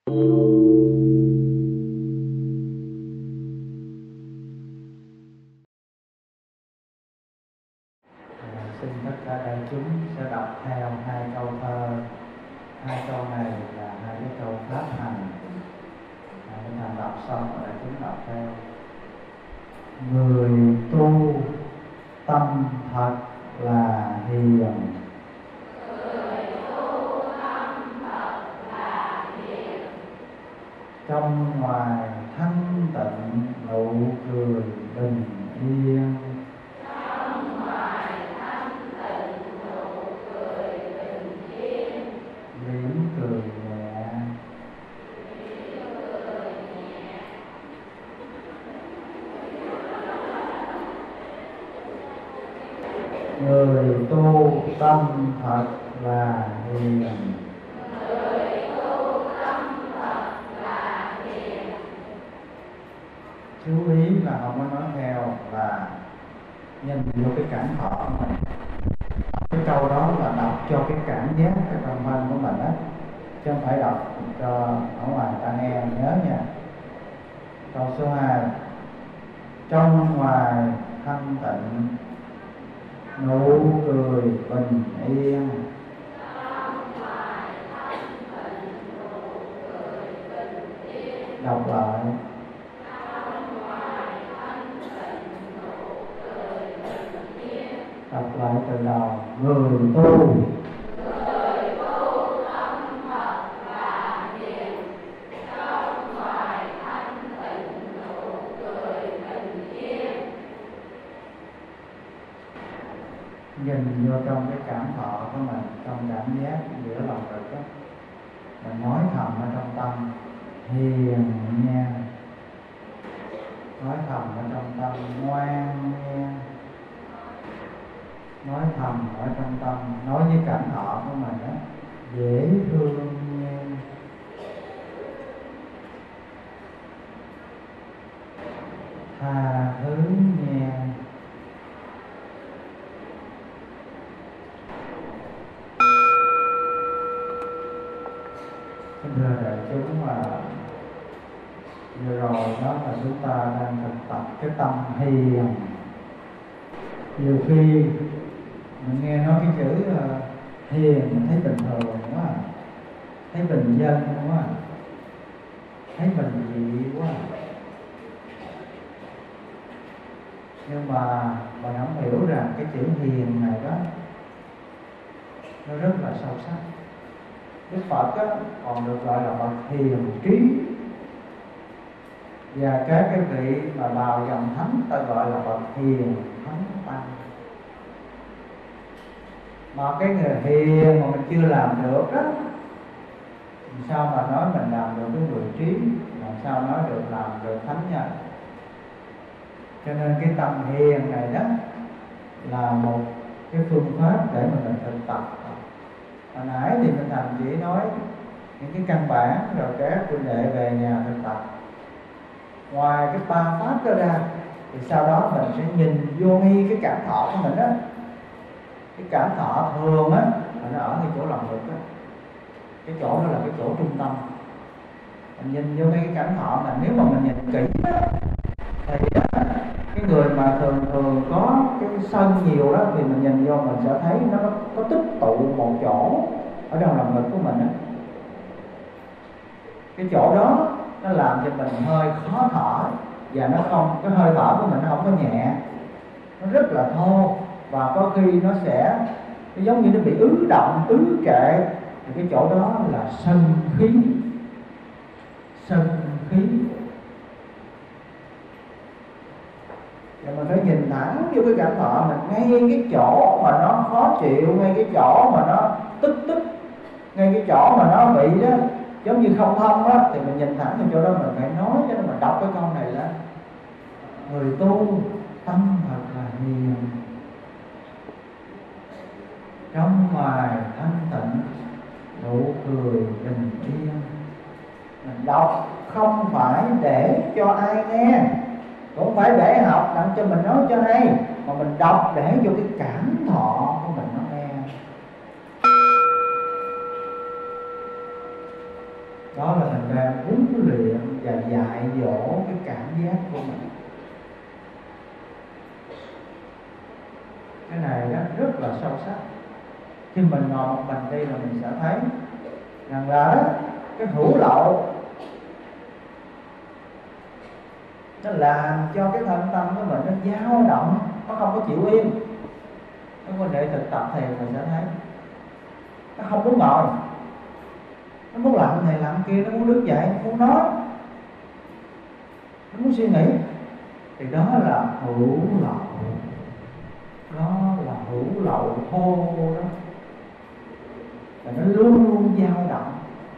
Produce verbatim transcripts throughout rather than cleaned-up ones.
Xin tất cả đại chúng sẽ đọc theo hai câu thơ. Hai câu này là hai cái câu pháp hành. Để thầy đọc xong rồi đại chúng đọc theo. Người tu tâm thật là hiền. Người tu tâm thật là hiền. Trong ngoài thanh tịnh nụ cười bình yên. Trong ngoài thanh tịnh nụ cười bình yên. Mỉm cười nhẹ. Mỉm cười nhẹ. Người tu tâm thật là hiền. Người tu tâm thật là hiền. Chú ý là không có nói theo, là nhìn vô cái cảm thọ của mình. Cái câu đó là đọc cho cái cảm giác cái tâm thân của mình á, chứ không phải đọc cho ở ngoài ta nghe. Nhớ nha. Câu số hai. Trong ngoài thanh tịnh nụ cười bình yên. Trong ngoài thanh tịnh nụ cười bình yên. Đọc lại. Trong ngoài thanh tịnh nụ cười bình yên. Đọc lại từ đầu. Người tu Người tu tâm thật là hiền. Trong ngoài thanh tịnh nụ cười bình yên. nhìn vô trong cái cảm thọ của mình, trong cảm giác giữa lòng ngực đó, mình nói thầm ở trong tâm hiền nha, nói thầm ở trong tâm ngoan nha, nói thầm ở trong tâm, nói với cảm thọ của mình đó dễ thương nha, tha thứ nha. Thưa đại chúng, mà vừa rồi đó là chúng ta đang thực tập cái tâm hiền. Nhiều khi mình nghe nói cái chữ uh, hiền mình thấy bình thường quá, thấy bình dân quá, thấy bình dị quá. Nhưng mà bạn không hiểu rằng cái chữ hiền này đó nó rất là sâu sắc. Đức Phật á, còn được gọi là bậc hiền trí, và các cái vị mà vào dòng thánh ta gọi là bậc hiền thánh tăng. Mà cái người hiền mà mình chưa làm được đó, sao mà nói mình làm được cái người trí, làm sao nói được làm được thánh nhân. Cho nên cái tâm hiền này đó là một cái phương pháp để mà mình thực tập. Hồi nãy thì mình thành chỉ nói những cái căn bản, rồi các huynh đệ về nhà thực tập. Ngoài cái ba pháp đó ra thì sau đó mình sẽ nhìn vô ngay cái cảm thọ của mình đó. Cái cảm thọ thường á là nó ở cái chỗ lòng ngực đó, cái chỗ đó là cái chỗ trung tâm. Mình nhìn vô ngay cái cảm thọ này, nếu mà mình nhìn kỹ đó, thì cái người mà thường thường có cái sân nhiều đó thì mình nhìn vô mình sẽ thấy nó có tích tụ một chỗ ở trong lòng ngực của mình đó. Cái chỗ đó nó làm cho mình hơi khó thở, và nó không, cái hơi thở của mình nó không có nhẹ, nó rất là thô, và có khi nó sẽ nó giống như nó bị ứ động, ứ trệ. Thì cái chỗ đó là sân khí, sân khí. Và mình phải nhìn thẳng vô cái cảm thọ mình, ngay cái chỗ mà nó khó chịu, ngay cái chỗ mà nó tức tức, ngay cái chỗ mà nó bị đó giống như không thông á, thì mình nhìn thẳng vào chỗ đó, mình phải nói cho nó, mình đọc cái câu này là người tu tâm thật là hiền, trong ngoài thanh tịnh nụ cười bình yên. Mình đọc không phải để cho ai nghe, cũng phải để học đặng cho mình nói cho hay, mà mình đọc để cho cái cảm thọ của mình nó nghe. Đó là mình đang huấn luyện và dạy dỗ cái cảm giác của mình. Cái này đó rất là sâu sắc. Khi mình ngồi một mình đây là mình sẽ thấy rằng là đó, cái hữu lậu nó làm cho cái thân tâm của mình nó dao động, nó không có chịu yên. Cái quan hệ thực tập thì mình sẽ thấy nó không muốn ngồi, nó muốn làm này làm kia, nó muốn đứng dậy, nó muốn nói, nó muốn suy nghĩ. Thì đó là hữu lậu, đó là hữu lậu thô đó, và nó luôn luôn dao động.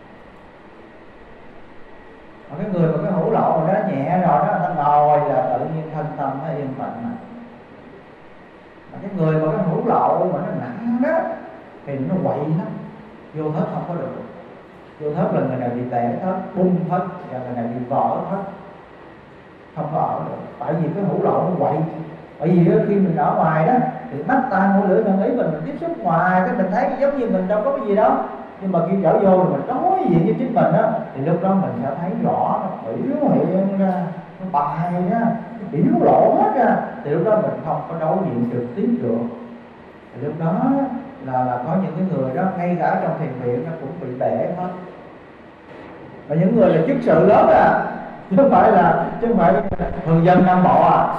Mà cái người mà cái hữu lậu mà nó nhẹ rồi đó, người ta ngồi là tự nhiên thân tâm nó yên tĩnh mà. Mà cái người mà cái hữu lậu mà nó nặng đó thì nó quậy lắm, vô thất không có được. Vô thất là người này bị bẻ thất, bung thất, và người này bị vỡ thất, không có ở được. Tại vì cái hữu lậu nó quậy. Bởi vì khi mình ở ngoài đó thì mắt tai mũi lưỡi thân ý mình, mình tiếp xúc ngoài cái mình thấy giống như mình đâu có cái gì đâu. Nhưng mà khi trở vô thì mình đối diện với chính mình á, thì lúc đó mình sẽ thấy rõ nó biểu hiện ra, nó bài ra, nó biểu lộ hết ra. Thì lúc đó mình không có đối diện trực tiếp được. Thì lúc đó là là có những cái người đó ngay cả trong thiền viện nó cũng bị bể hết. Và những người là chức sự lớn à, chứ không phải là chứ không phải thường dân Nam Bộ à.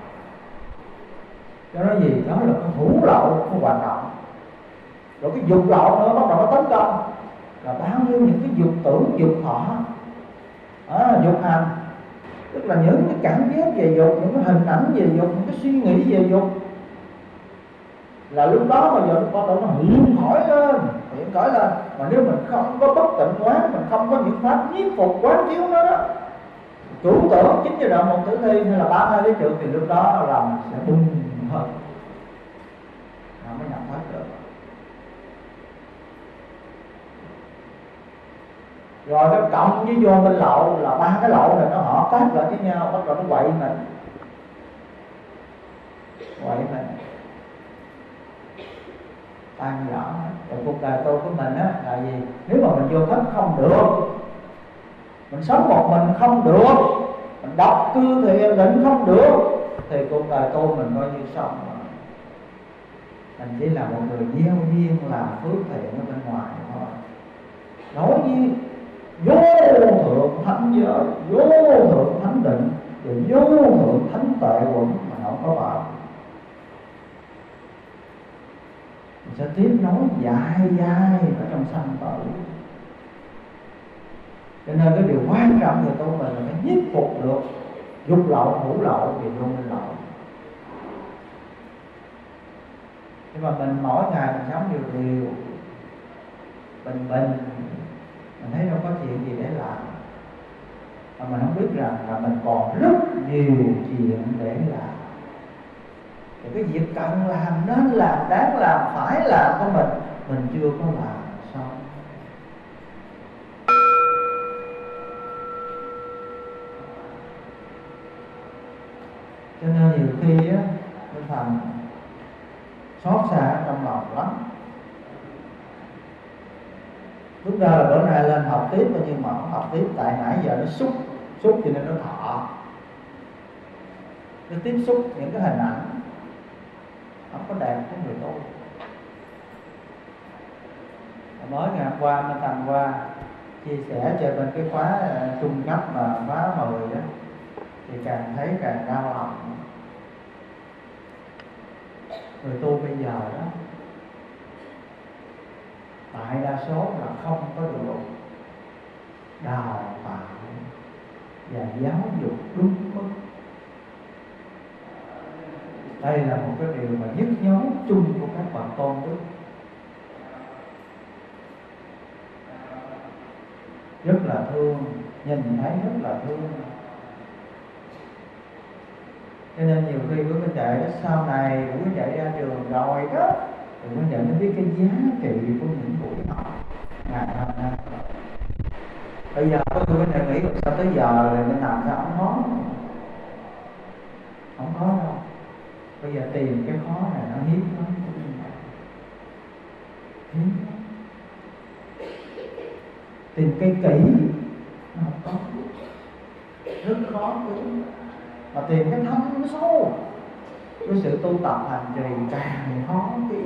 Cho nó gì đó là cái hữu lậu nó hoạt động. Rồi cái dục lậu nữa bắt đầu nó tấn công, là bao nhiêu những cái dục tưởng, dục thọ, à, dục hành, tức là những cái cảm giác về dục, những cái hình ảnh về dục, những cái suy nghĩ về dục. Là lúc đó bây giờ nó bắt đầu nó hiện khởi lên, hiện khởi lên. Mà nếu mình không có bất tịnh quán, mình không có những pháp nhiếp phục quán chiếu nó đó, tưởng tưởng chín giờ động một tử thi hay là ba hai lý trượng, thì lúc đó là mình sẽ bùng hết, nó mới nhập hết được. Rồi cái cộng với vô minh lậu là ba cái lậu này nó họ tác lại với nhau, bắt đầu nó quậy mình, quậy mình tan rõ. Rồi cuộc đời tôi của mình á là gì? Nếu mà mình vô thất không được, mình sống một mình không được, mình đọc cư thiền định không được, thì cuộc đời tôi mình coi như xong rồi. Mình chỉ là một người gieo duyên làm phước thiện ở bên ngoài thôi. Đối với vô thượng thánh giới, vô thượng thánh định, rồi vô thượng thánh tệ quẩn mà không có vào. Mình sẽ tiếp nối dài dài ở trong sanh tử. Cho nên cái điều quan trọng người tu mình là phải nhiếp phục được dục lậu, hữu lậu và vô minh lậu. Nhưng mà mình mỗi ngày mình sống điều điều bình bình, mình thấy đâu có chuyện gì để làm, mà mình không biết rằng là mình còn rất nhiều chuyện để làm. Thì cái việc cần làm, nên làm, đáng làm, phải làm của mình, mình chưa có làm xong. Cho nên nhiều khi á, cái phần xót xa trong lòng lắm. Lúc ra là bữa nay lên học tiếp, nhưng mà không học tiếp tại nãy giờ nó xúc, xúc cho nên nó thọ. Nó tiếp xúc những cái hình ảnh không có đẹp của người tu. Mới ngày hôm qua mới tầm qua chia sẻ cho bên cái khóa trung cấp mà khóa mười đó, thì càng thấy càng đau lòng. Người tu bây giờ đó, đại đa số là không có được đào tạo và giáo dục đúng mức. Đây là một cái điều mà nhức nhối chung của các bậc tôn đức. Rất là thương, nhìn thấy rất là thương. Cho nên nhiều khi quý cái chạy đó, sau này quý cái chạy ra trường rồi đó, thì quý nhận mới biết cái giá trị của những buổi học ngày hôm nay. Bây giờ có tôi cái nghĩ sao tới giờ rồi mình làm sao không khó, không khó đâu. Bây giờ tìm cái khó này nó hiếm lắm, hiếm. tìm cây kỹ mà không có, rất khó kiếm. Mà tìm cái thâm sâu với sự tu tập hành trì càng khó kiếm.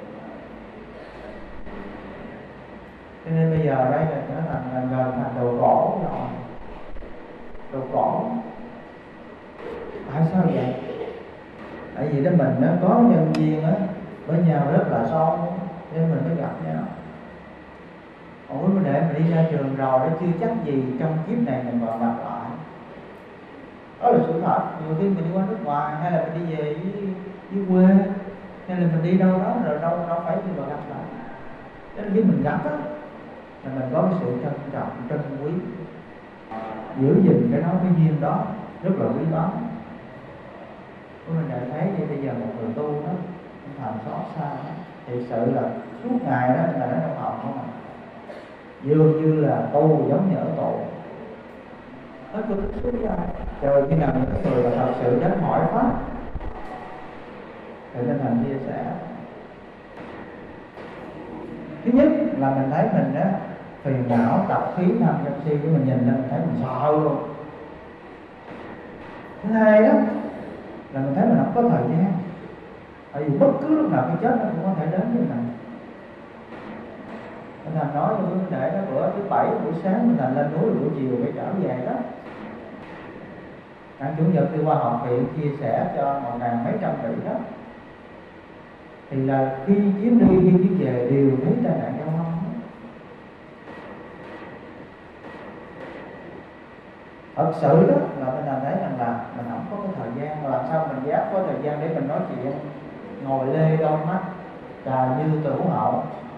Cho nên bây giờ đây là trở thành gần gần thành đồ cổ rồi. Đồ cổ. Tại sao vậy? Tại vì đó mình nó có nhân duyên á với nhau rất là sâu nên mình mới gặp nhau. Ủa để mình đi ra trường rồi đó chưa chắc gì trong kiếp này mình còn gặp lại. Đó là sự thật. Nhiều khi mình đi qua nước ngoài hay là mình đi về với, với quê hay là mình đi đâu đó rồi đâu đâu phải như mà gặp lại. Đến khi mình gặp á là mình có cái sự trân trọng, trân quý, giữ gìn cái đó, cái duyên đó rất là quý báu. Mình đã thấy như bây giờ một người tu đó thành xót xa, thực sự là suốt ngày đó là nó trong học không à, dường như là tu giống như ở tù. Hết tôi thích suốt ra rồi khi nào những người mà thật sự đến hỏi pháp thì nên thành chia sẻ. Thứ nhất là mình thấy mình á phiền não tập khí tham sân si của mình, nhìn lên mình thấy mình sợ luôn. Thứ hai đó là mình thấy mình không có thời gian, tại vì bất cứ lúc nào cái chết nó cũng có thể đến với mình. Mình Thành nói với vấn đề đó, bữa thứ bảy buổi sáng mình Thành lên núi, buổi chiều phải trở về đó. Anh chủ nhật đi qua học viện chia sẻ cho một ngàn mấy trăm vị đó, thì là khi chuyến đi khi chuyến về đều thấy tai nạn giao thông. Thật sự đó là mình thấy rằng là mình không có cái thời gian, mà làm sao mình dám có thời gian để mình nói chuyện, ngồi lê đôi mắt trà như tử hậu,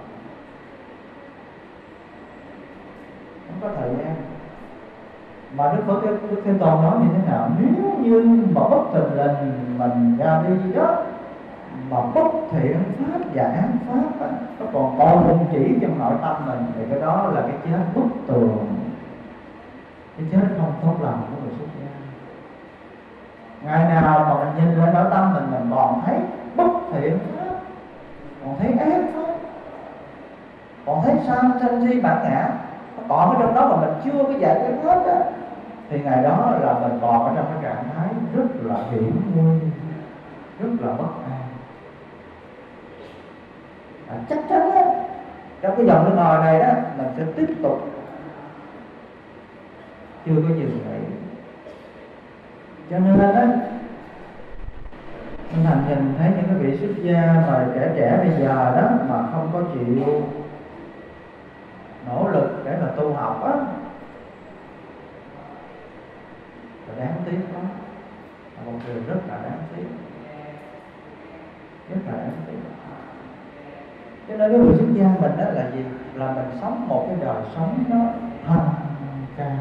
không có thời gian. Mà Đức Phật Đức Thế Tôn nói như thế nào? Nếu như mà bất thình lình mình ra đi đó mà bất thiện pháp và ác pháp á, nó còn còn chỉ trong nội tâm mình, thì cái đó là cái chết bất tường, cái chết không tốt lành của người xuất gia. Ngày nào mà mình nhìn lên nội tâm mình, mình còn thấy bất thiện pháp, còn thấy ác pháp, còn thấy sanh sanh si bản ngã, còn ở trong đó mà mình chưa có giải quyết hết á, thì ngày đó là mình còn ở trong cái trạng thái rất là hiểm nguy, rất là bất an. À, chắc chắn á, trong cái dòng luân hồi này đó mình sẽ tiếp tục chưa có dừng nghỉ. Cho nên á, mình Thành nhìn thấy những cái vị xuất gia mà trẻ trẻ bây giờ đó mà không có chịu nỗ lực để mà tu học á, là đáng tiếc lắm, là một điều rất là đáng tiếc, rất là đáng tiếc. Cho nên cái người xuất gia mình đó là gì? Là mình sống một cái đời sống nó thanh cao.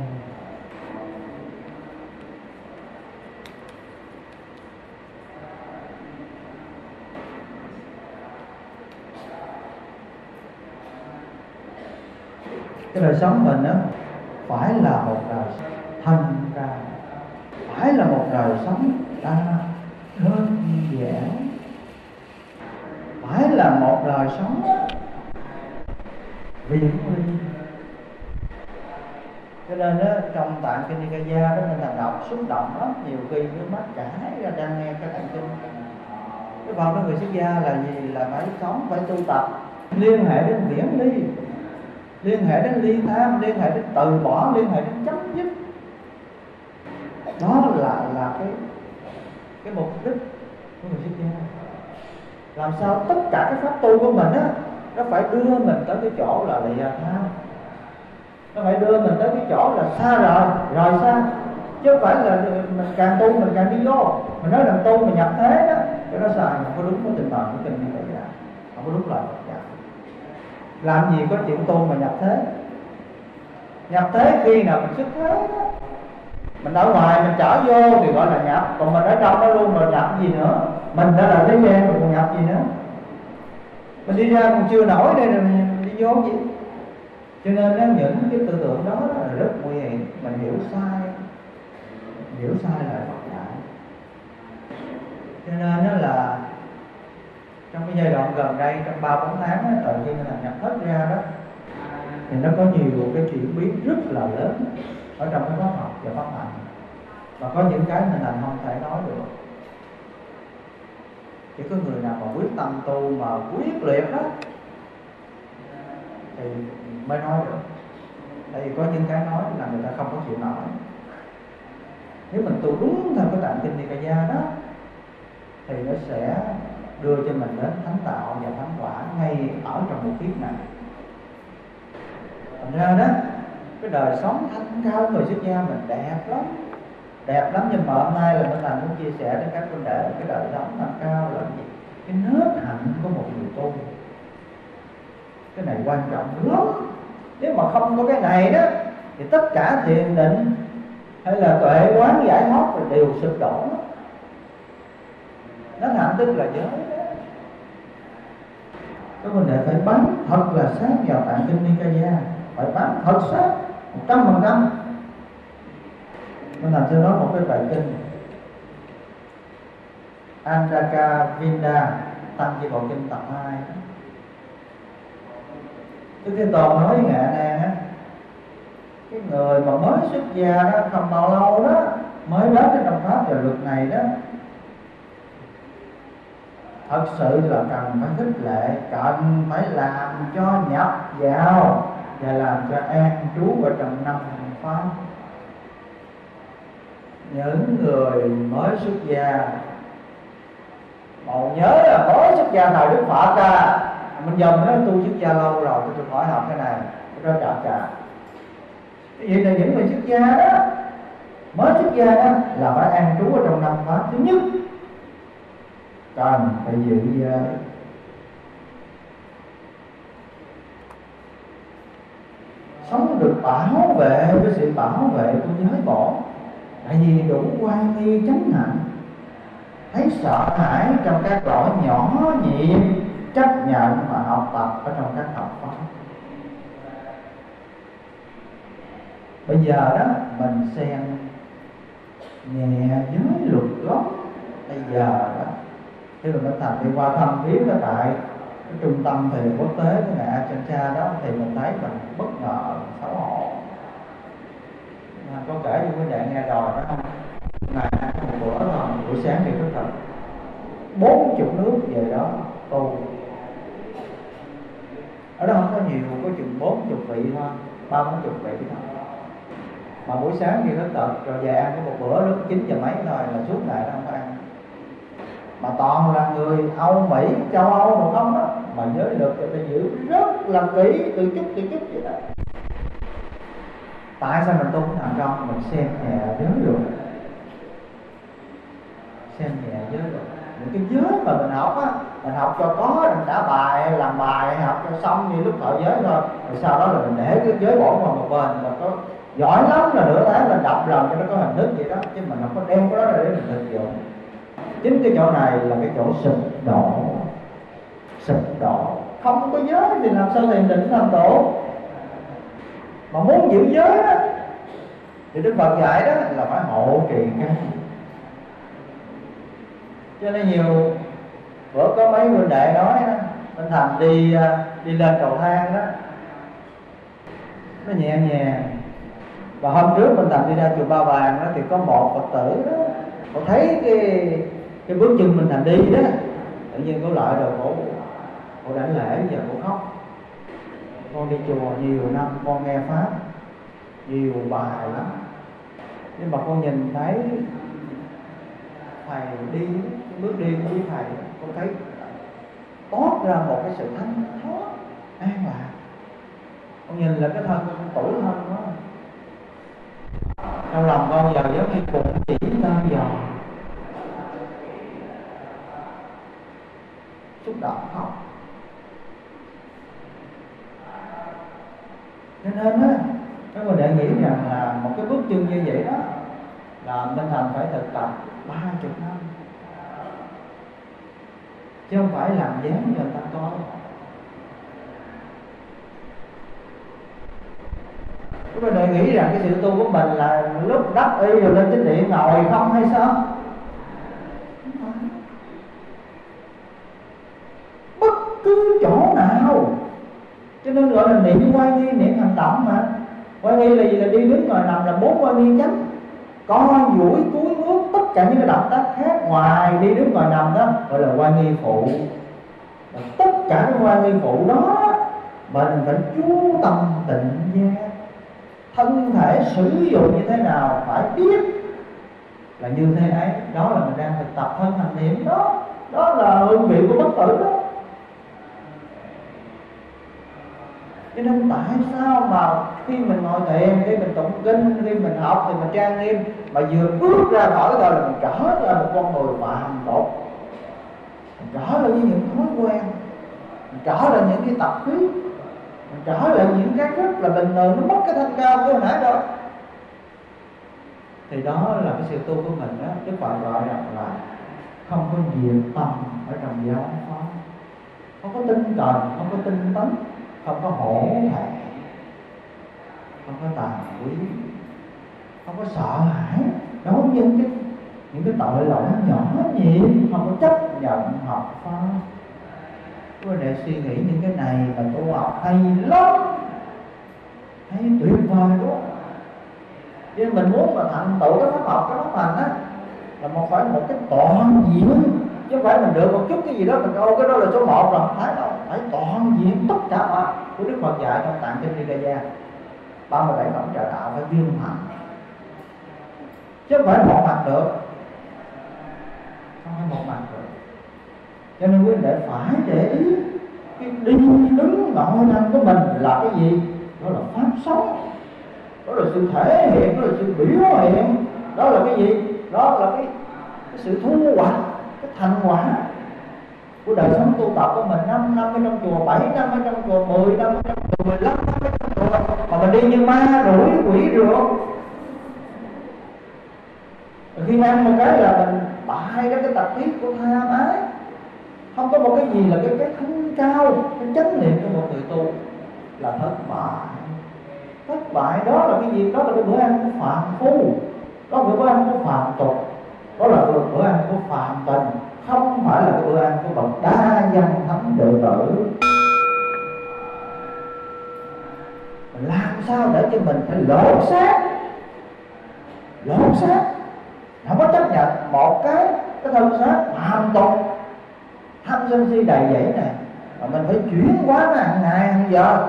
Cái đời sống mình đó phải là một đời thanh cao, phải là một đời sống ta đơn giản, phải là một đời sống viễn ly. Cho nên đó, trong tạng kinh Nikaya đó mình Thành đọc xúc động lắm, nhiều khi nước mắt chảy ra đang nghe cái tạng kinh. Cái phần của người xuất gia là gì? Là phải sống, phải tu tập, liên hệ đến viễn ly, liên hệ đến ly tham, liên hệ đến từ bỏ, liên hệ đến chấm dứt. Đó là là cái cái mục đích của người xuất gia. Làm sao tất cả cái pháp tu của mình á, nó phải đưa mình tới cái chỗ là lìa tham, nó phải đưa mình tới cái chỗ là xa rời, rời xa, chứ không phải là mình càng tu mình càng đi vô. Mình nói là tu mình nhập thế đó, cái đó sai, không có đúng với tinh thần của kinh như vậy, không có đúng lời Phật dạy. Làm gì có chuyện tu mà nhập thế? Nhập thế khi nào mình xuất thế đó. Mình ở ngoài mình trở vô thì gọi là nhập, còn mình ở trong đó luôn rồi nhập gì nữa? Mình đã là thế gian rồi còn nhập gì nữa? Mình đi ra còn chưa nổi đây rồi mình đi vô gì? Cho nên đó, những cái tư tưởng đó là rất nguy hiểm. Mình hiểu sai, hiểu sai là Phật dạy. Cho nên đó là trong cái giai đoạn gần đây, trong ba bốn tháng đó, từ khi mình nhập hết ra đó, thì nó có nhiều cái chuyển biến rất là lớn ở trong cái pháp học và pháp hành, và có những cái mình thành không thể nói được. Chỉ có người nào mà quyết tâm tu mà quyết liệt đó thì mới nói được. Tại vì có những cái nói là người ta không có chịu nói. Nếu mình tu đúng theo cái tạng kinh Nikaya đó thì nó sẽ đưa cho mình đến thánh đạo và thánh quả ngay ở trong một kiếp này. Thành ra đó, cái đời sống thanh cao người xuất gia mình đẹp lắm, đẹp lắm. Nhưng mà hôm nay là Minh Thành muốn chia sẻ đến các huynh đệ cái đời sống thanh cao là gì? Cái nết hạnh của một người tu. Cái này quan trọng lắm. Nếu mà không có cái này đó thì tất cả thiền định hay là tuệ quán giải thoát đều sụp đổ. Nết hạnh tức là giới đó. Các huynh đệ phải bám thật là sát vào tạng kinh Nikaya, phải bám thật sát một trăm phần trăm. Minh Thành sẽ nói một cái bài kinh Andaka Vinda Tăng Chi Bộ Kinh tập hai. Đức Thế Tôn nói với Ngài A Nan á, cái người mà mới xuất gia đó không bao lâu đó mới đến cái trong pháp và luật này đó, thật sự là cần phải khích lệ, cần phải làm cho nhập vào và làm cho an trú ở trong năm pháp. Những người mới xuất gia, còn nhớ là mới xuất gia thời Đức Phật à, mình dần nói tu xuất gia lâu rồi, tôi hỏi học cái này, tôi cho trả trả. Cái gì là những người xuất gia đó, mới xuất gia đó là phải an trú ở trong năm pháp. Thứ nhất, cần phải giữ giới. Sống được bảo vệ với sự bảo vệ của giới bổn. Tại vì đủ quan nghi chánh hạnh, thấy sợ hãi trong các lỗi nhỏ nhiệm, chấp nhận và học tập ở trong các học pháp. Bây giờ đó mình xem nhẹ giới luật lắm. Bây giờ đó khi mà Minh Thành đi qua thăm viếng ở tại cái trung tâm thì quốc tế của ngài Achancha đó, thì mình thấy mình bất ngờ, xấu hổ. Có kể cho quý đệ nghe rồi đó không? Ngài ăn một bữa thôi, buổi sáng thì thức thật bốn chục nước về đó tu. Ở đó không có nhiều, có chừng bốn chục vị thôi, ba bốn chục vị thôi. Mà buổi sáng thì thức thật rồi về ăn có một bữa lúc chín giờ mấy thôi, là suốt ngày nó không có ăn. Mà toàn là người Âu Mỹ, châu Âu mà không đó, mà giới luật người ta giữ rất là kỹ, từ chút từ chút vậy đó. Tại sao mình tu không thành công? Mình xem nhẹ giới luật, xem nhẹ giới luật. Những cái giới mà mình học á, mình học cho có, mình trả bài, làm bài, học cho xong như lúc thọ giới thôi. Rồi sau đó là mình để cái giới bổn vào một bên, mình có giỏi lắm là nửa tháng mình đọc lần cho nó có hình thức vậy đó, chứ mình không có đem cái đó ra để mình thực dụng. Chính cái chỗ này là cái chỗ sụp đổ. Sụp đổ không có giới thì làm sao thiền định thành tổ. Mà muốn giữ giới đó thì Đức Phật dạy đó là phải hộ trì căn. Cho nên nhiều bữa có mấy huynh đệ nói đó, Minh Thành đi đi lên cầu thang đó, nó nhẹ nhàng. Và hôm trước Minh Thành đi ra chùa Ba Vàng đó, thì có một Phật tử đó, họ thấy cái cái bước chân Minh Thành đi đó, tự nhiên có lại rồi cổ cổ đảnh lễ, giờ cổ khóc. Con đi chùa nhiều năm, con nghe pháp nhiều bài lắm, nhưng mà con nhìn thấy thầy đi, cái bước đi của thầy, con thấy toát ra một cái sự thanh thoát, an lạc. Con nhìn là cái thân con tuổi thân đó, trong lòng con giờ giống như cùng chỉ tơ giò, xúc động khóc. Cho nên á, các người đệ nghĩ rằng là một cái bước chân như vậy đó là Minh Thành phải thực tập ba chục năm, chứ không phải làm dáng như người ta coi. Các người đệ nghĩ rằng cái sự tu của mình là lúc đắp y rồi lên chánh điện ngồi không hay sao? Bất cứ chỗ nào trên nên gọi là niệm quay nghi, niệm hành động mà. Quay nghi là gì? Là đi đứng ngồi nằm là bốn quay nghi chánh. Co duỗi cúi ngước, tất cả những cái động tác khác ngoài đi đứng ngồi nằm đó gọi là quay nghi phụ. Và tất cả cái quay nghi phụ đó mình phải chú tâm tịnh giác. Thân thể sử dụng như thế nào phải biết là như thế ấy. Đó là mình đang thực tập thân hành niệm đó. Đó là hương vị của bất tử đó. Cho nên tại sao mà khi mình ngồi thiền, khi mình tụng kinh, khi mình học thì mình trang nghiêm, mà vừa bước ra khỏi rồi là mình trở ra một con người phàm tục, mình trở lại với những thói quen, mình trở lại những cái tập khí, mình trở lại những cái rất là bình thường, nó mất cái thanh cao của hồi nãy rồi. Thì đó là cái sự tu của mình đó. Đức Phật gọi là không có diệt tâm ở trong giáo pháp, không có tinh cần, không có tinh tấn, không có hổ thẹn, không có tà quý, không có sợ hãi đối với những cái những cái tội lỗi nhỏ nhặt, không có chấp nhận học pháp. Tôi để suy nghĩ những cái này mà tu học hay lắm, hay tuyệt vời đó. Nhưng mình muốn mà thành tựu cái pháp học, cái pháp hành á, là một phải một cái toàn diện, chứ không phải mình được một chút cái gì đó mình ô cái đó là số một rồi, phải đâu, phải toàn diện tất cả mọi của Đức Phật dạy trong Tạng Kinh Nikaya ba mươi bảy phẩm trợ đạo phải viên hành, chứ không phải một mặt được, không phải một mặt được. Cho nên quý đệ phải để ý cái đi đứng ngồi nằm của mình là cái gì? Đó là pháp sống, đó là sự thể hiện, đó là sự biểu hiện, đó là cái gì? Đó là cái, cái sự thu hoạch, cái thành quả của đời sống tu tập của mình. Năm năm ở trong chùa, bảy năm ở trong chùa, mười năm ở trong chùa, mười lăm năm ở trong chùa, mà mình đi như ma đuổi quỷ rượt. Khi ăn một cái là mình bại ra cái tập khí của tham ái. Không có một cái gì là cái cái thanh cao, cái chánh niệm của một người tu là thất bại. Thất bại đó là cái gì? Đó là cái bữa ăn của phạm phu, đó là bữa ăn của phạm tục, đó là bữa ăn của phạm tình, không phải là cái bữa ăn của bậc đa văn thánh đệ tử. Làm sao để cho mình phải lột xác, lột xác, không có chấp nhận một cái cái thân xác phạm tục tham sân si đầy dẫy này, mà mình phải chuyển hóa nó hàng ngày hàng giờ.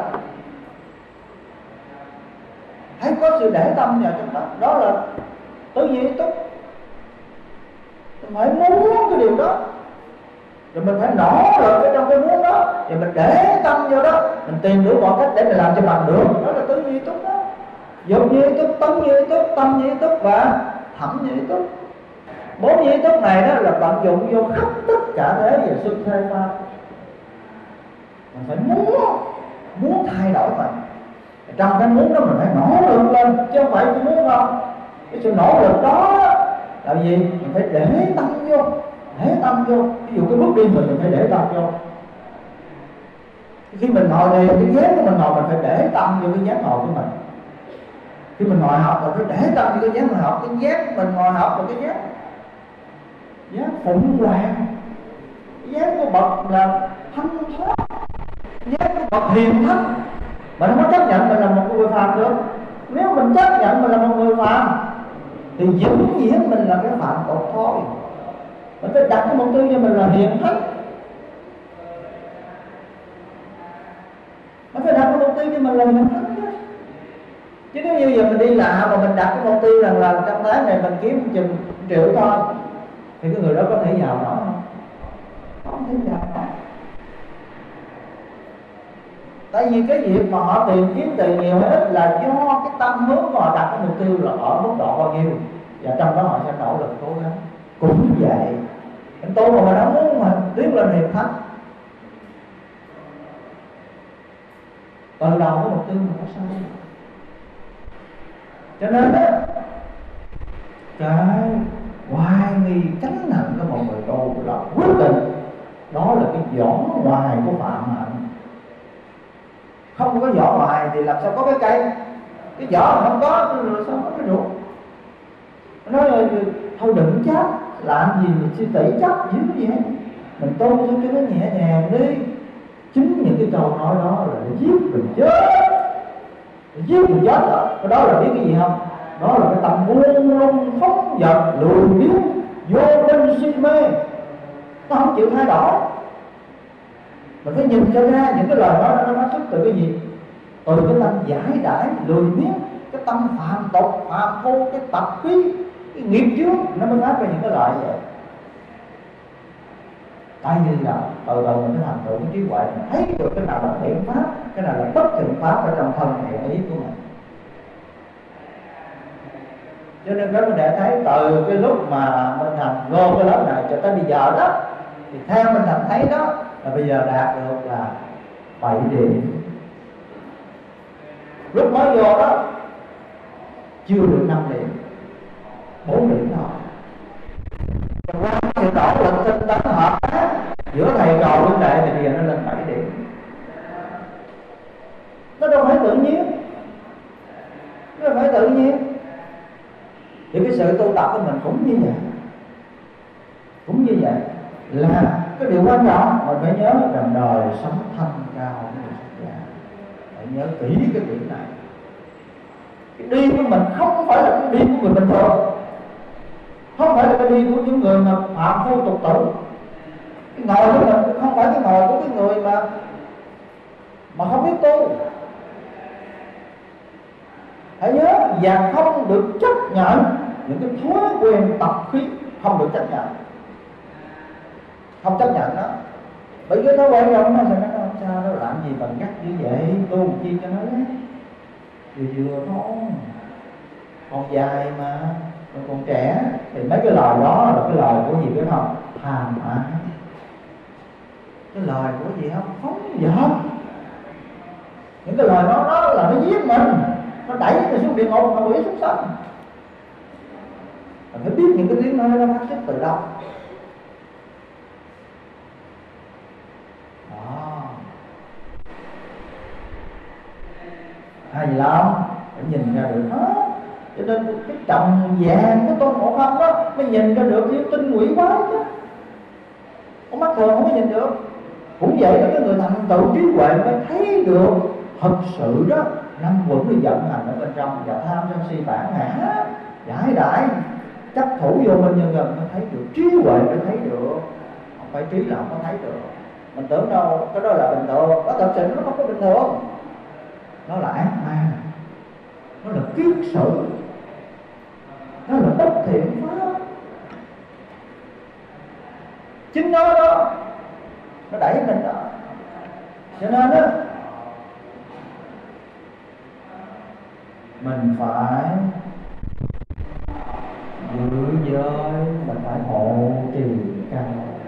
Hãy có sự để tâm vào trong đó, đó là tư duy túc. Mình phải muốn cái điều đó, rồi mình phải nỗ lực ở trong cái muốn đó, rồi mình để tâm vô đó, mình tìm đủ mọi cách để mình làm cho bằng được. Đó là tư duy túc đó. Dụng như túc, tấn như túc, tâm như túc và thẩm như túc. Bốn như túc này đó là vận dụng vô khắp tất cả thế về xuất thế pháp. Mình phải muốn, muốn thay đổi mình. Trong cái muốn đó mình phải nỗ lực lên, chứ không phải cái muốn không. Cái sự nỗ lực đó là gì? Mình phải để tâm vô, để tâm vô. Ví dụ cái bước đi mình, mình phải để tâm vô. Khi mình ngồi thì cái dáng của mình ngồi, mình phải để tâm vô cái dáng ngồi của mình. Khi mình ngồi học mình phải để tâm vô cái dáng mình học. Cái dáng của mình ngồi học là cái dáng dáng phụng hoàng, cái dáng của bậc là thanh thoát, dáng của bậc hiền thánh. Mình không có chấp nhận mình là một người phàm được. Nếu mình chấp nhận mình là một người phàm thì vĩnh viễn mình là cái phạm tục thôi. Mình phải đặt cái mục tiêu cho mình là hiền thánh. Mình phải đặt cái mục tiêu cho mình là hiền thánh chứ. Chứ nếu như giờ mình đi lạ mà mình đặt cái mục tiêu rằng là trong tháng này mình kiếm chừng triệu thôi, thì cái người đó có thể giàu nổi không? Không thể giàu nổi. Tại vì cái việc mà họ tìm kiếm tiền nhiều hay ít là do cái tâm hướng của họ đặt cái mục tiêu là ở mức độ bao nhiêu, và trong đó họ sẽ nỗ lực cố gắng. Cũng vậy, anh tu mà mình không muốn mà tiến lên hiền thánh, từ đầu cái mục tiêu mình có sai. Cho nên đó, cái hoài nghi chánh nặng của một người tu là quyết định. Đó là cái vỏ ngoài của phạm hạnh. Không có vỏ ngoài thì làm sao có cái cây? Cái vỏ mà không có rồi sao có cái ruột? Nói là thôi đừng chấp, làm gì mình suy tỉ chấp gì cái gì hết. Mình tu cho nó nhẹ nhàng đi, chính những cái câu nói đó là để giết mình chết, để giết mình chết đó. Cái đó là biết cái gì không? Đó là cái tâm buông lung phóng dật lười biếng vô minh si mê, nó không chịu thay đổi. Mình phải nhìn cho ra những cái lời nói đó nó phát xuất từ cái gì? Từ cái tâm giải đãi lười biếng, cái tâm phạm tục phạm phu, cái tập khí, cái nghiệp chướng, nó mới phát ra những cái loại vậy. Tại vì là từ từ mình phải thành tựu cái trí huệ, mình thấy được cái nào là thiện pháp, cái nào là bất thiện pháp ở trong thân thể ý của mình. Cho nên các bạn để thấy từ cái lúc mà Minh Thành vô cái lớp này cho tới bây giờ đó, thì theo Minh Thành thấy đó là bây giờ đạt được là bảy điểm. Lúc mới vô đó chưa được năm điểm, bốn điểm thôi. Qua sự nỗ lực tinh tấn hợp tác giữa thầy trò huynh đệ thì bây giờ nó lên bảy điểm. Nó đâu phải tự nhiên, nó đâu phải tự nhiên. Thì cái sự tu tập của mình cũng như vậy, cũng như vậy. Là cái điều quan trọng mình phải nhớ rằng đời sống thanh cao của người xuất gia, phải nhớ kỹ cái điểm này. Cái đi của mình không phải là cái đi của người bình thường, không phải là cái đi của những người mà phạm phu tục tử. Cái ngồi của mình không phải cái ngồi của cái người mà mà không biết tu. Hãy nhớ và không được chấp nhận những cái thói quen tập khí, không được chấp nhận, không chấp nhận đó. Bởi cái thói quen đó nó sẽ nói không sao, nó làm gì bằng gắt như vậy, tu chi cho nó đấy, vừa vừa thôi, còn dài mà, còn, còn trẻ. Thì mấy cái lời đó là cái lời của gì biết không? Hàm ái. Cái lời của gì không? Phóng dật. Những cái lời đó, đó là nó giết mình, nó đẩy mình xuống địa ngục, nó quỷ xuống sanh. Mình phải biết những cái tiếng nói nó phát xuất từ đâu. Đó. Hay gì lắm, phải nhìn ra được hết. Cho nên cái trồng vàng của Tôn Ngộ Không đó mới nhìn ra được yêu tinh quỷ quái chứ. Con mắt thường không có nhìn được. Cũng vậy đó, cái người thành tựu trí huệ mới thấy được thật sự đó năm quẩn đi vận hành ở bên trong, và tham sân si bản ngã giải đãi chấp thủ vô minh nhân gần mới thấy được. Trí huệ mới thấy được, không phải trí là không có thấy được. Mình tưởng đâu cái đó là bình thường, đó thật sự nó không có bình thường. Nó là ác ma, nó là kiết sử, nó là bất thiện pháp. Chính nó đó nó đẩy mình đó. Cho nên đó mình phải giữ giới, mình phải hộ trì căn,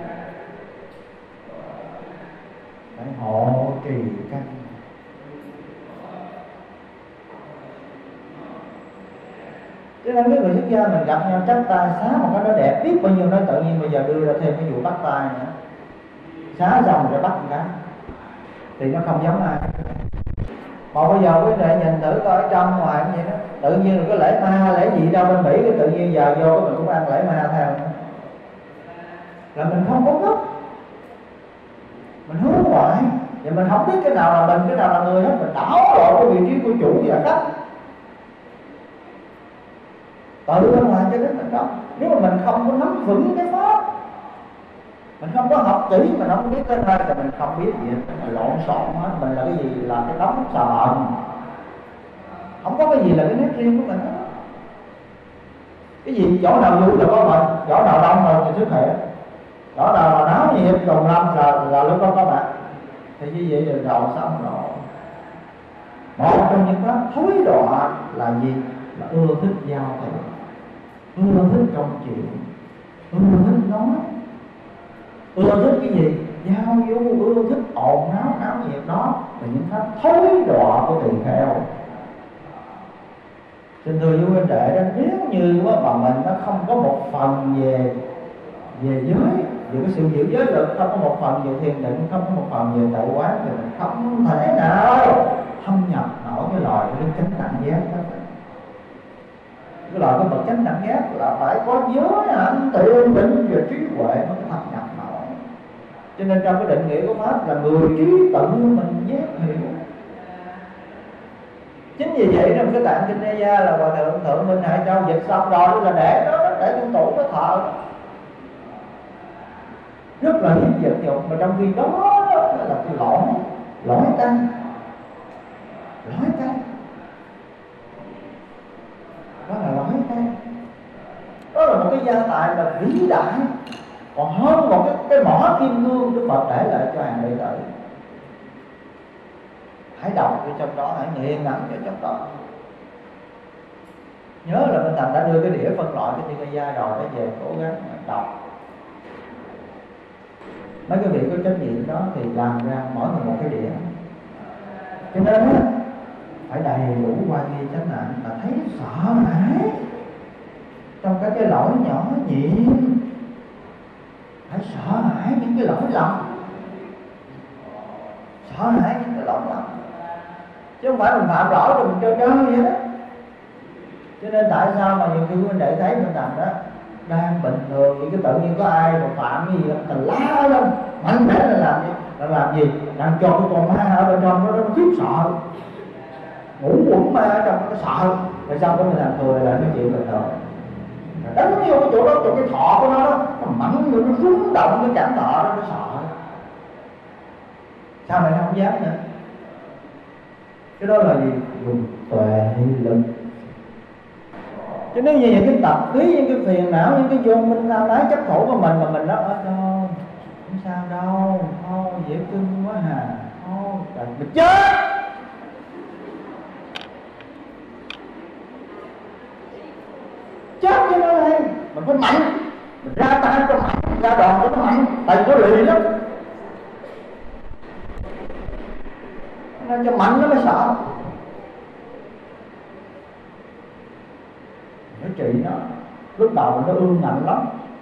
phải hộ trì căn. Cho nên cái người xuất gia mình gặp nhau chắp tay xá một cái nó đẹp biết bao nhiêu, nó tự nhiên bây giờ đưa ra thêm cái vụ bắt tay nữa. Xá xong rồi bắt một cái thì nó không giống ai. Mà bây giờ quý vị nhìn thử coi ở trong ngoài cũng vậy đó. Tự nhiên là cái lễ ma lễ gì đâu bên Mỹ, cái tự nhiên giờ vô cái mình cũng ăn lễ ma theo nữa. Là mình không có gốc, mình hướng ngoại, và mình không biết cái nào là mình, cái nào là người hết. Mình đảo lộn cái vị trí của chủ và khách, tự bên ngoài cho đến bên trong. Nếu mà mình không có nắm vững cái pháp, mình không có học kỹ, mình không biết cái này thì mình không biết gì, mình lộn xộn hết. Mình là cái gì? Là cái đống xà bần, không có cái gì là cái nét riêng của mình hết. Cái gì chỗ nào vui là có mình, chỗ nào đông rồi thì xuất hiện, chỗ nào mà náo nhiệt đồng lâm là là lúc đó có bạn. Thì như vậy rồi đầu xong rồi. Một trong những cái thối đọa là gì? Là ưa thích giao thiệp, ưa thích công chuyện, ưa thích nói, ưa thích cái gì? Giao du, ưa thích ồn náo náo nhiệt. Đó là những pháp thối đọa của tỳ kheo. Xin thưa với huynh đệ đó, nếu như mà mình nó không có một phần về về giới, về cái sự giữ giới lực, không có một phần về thiền định, không có một phần về tự quán, thì mình không thể nào thâm nhập nổi cái loài cái chánh đẳng giác đó. Cái loài cái bậc chánh đẳng giác là phải có giới hạnh, thiền định và trí huệ mới thâm nhập nổi. Cho nên trong cái định nghĩa của Pháp là người trí tự mình giác hiểu. Chính vì vậy trong cái tạng kinh A Gia là Hòa thượng Thượng Minh Hải Châu dịch xong rồi đó là để đó, để trong tủ cái thợ rất là hiếm vật dụng, mà trong khi đó, đó là cái lõi lõi căn lõi căn đó là lõi căn đó là một cái gia tài là vĩ đại, còn hơn một cái cái mỏ kim cương Đức Phật để lại cho hàng đệ tử. Hãy đọc ở trong đó, hãy nghiền ngẫm ở trong đó. Nhớ là Minh Thành đã đưa cái đĩa phân loại cái Thiên Gia rồi, để về cố gắng đọc. Mấy cái vị có trách nhiệm đó thì làm ra mỗi người một cái đĩa. Cho nên á, phải đầy đủ qua nghi chánh nạn, là thấy sợ hãi trong các cái lỗi nhỏ nhịn, phải sợ hãi những cái lỗi lầm, sợ hãi những cái lỗi lầm, chứ không phải mình phạm lỗi rồi mình chơi chơi vậy đó. Cho nên tại sao mà nhiều khi huynh đệ thấy mình làm đó đang bình thường thì cái tự nhiên có ai mà phạm cái gì mình la lên mạnh mẽ là làm gì, là làm gì, làm cho cái con ma ở bên trong nó nó khiếp sợ, ngủ quẩn ma ở trong nó sợ, rồi xong cái mình làm cười là nó chịu bình thường. Đánh vô cái chỗ đó, chỗ cái thọ của nó đó, nó mạnh nữa, nó rung động cái cảm thọ đó, nó sợ. Sao mày không dám nữa? Cái đó là gì? Dùng tuệ lực. Chứ nếu như những cái tập khí, những cái phiền não, những cái vô minh nam ái chấp thủ của mình mà mình nói ở đâu không sao đâu, thôi dễ cưng quá hà, thôi trời mình chết. Chết cho nó hay, mình phải mạnh, mình ra tay cho mạnh, ra đòn cho nó mạnh, tại vì nó lì lắm, nên cho mạnh nó mới sợ. Nó trị nó, lúc đầu nó ương ngạnh lắm,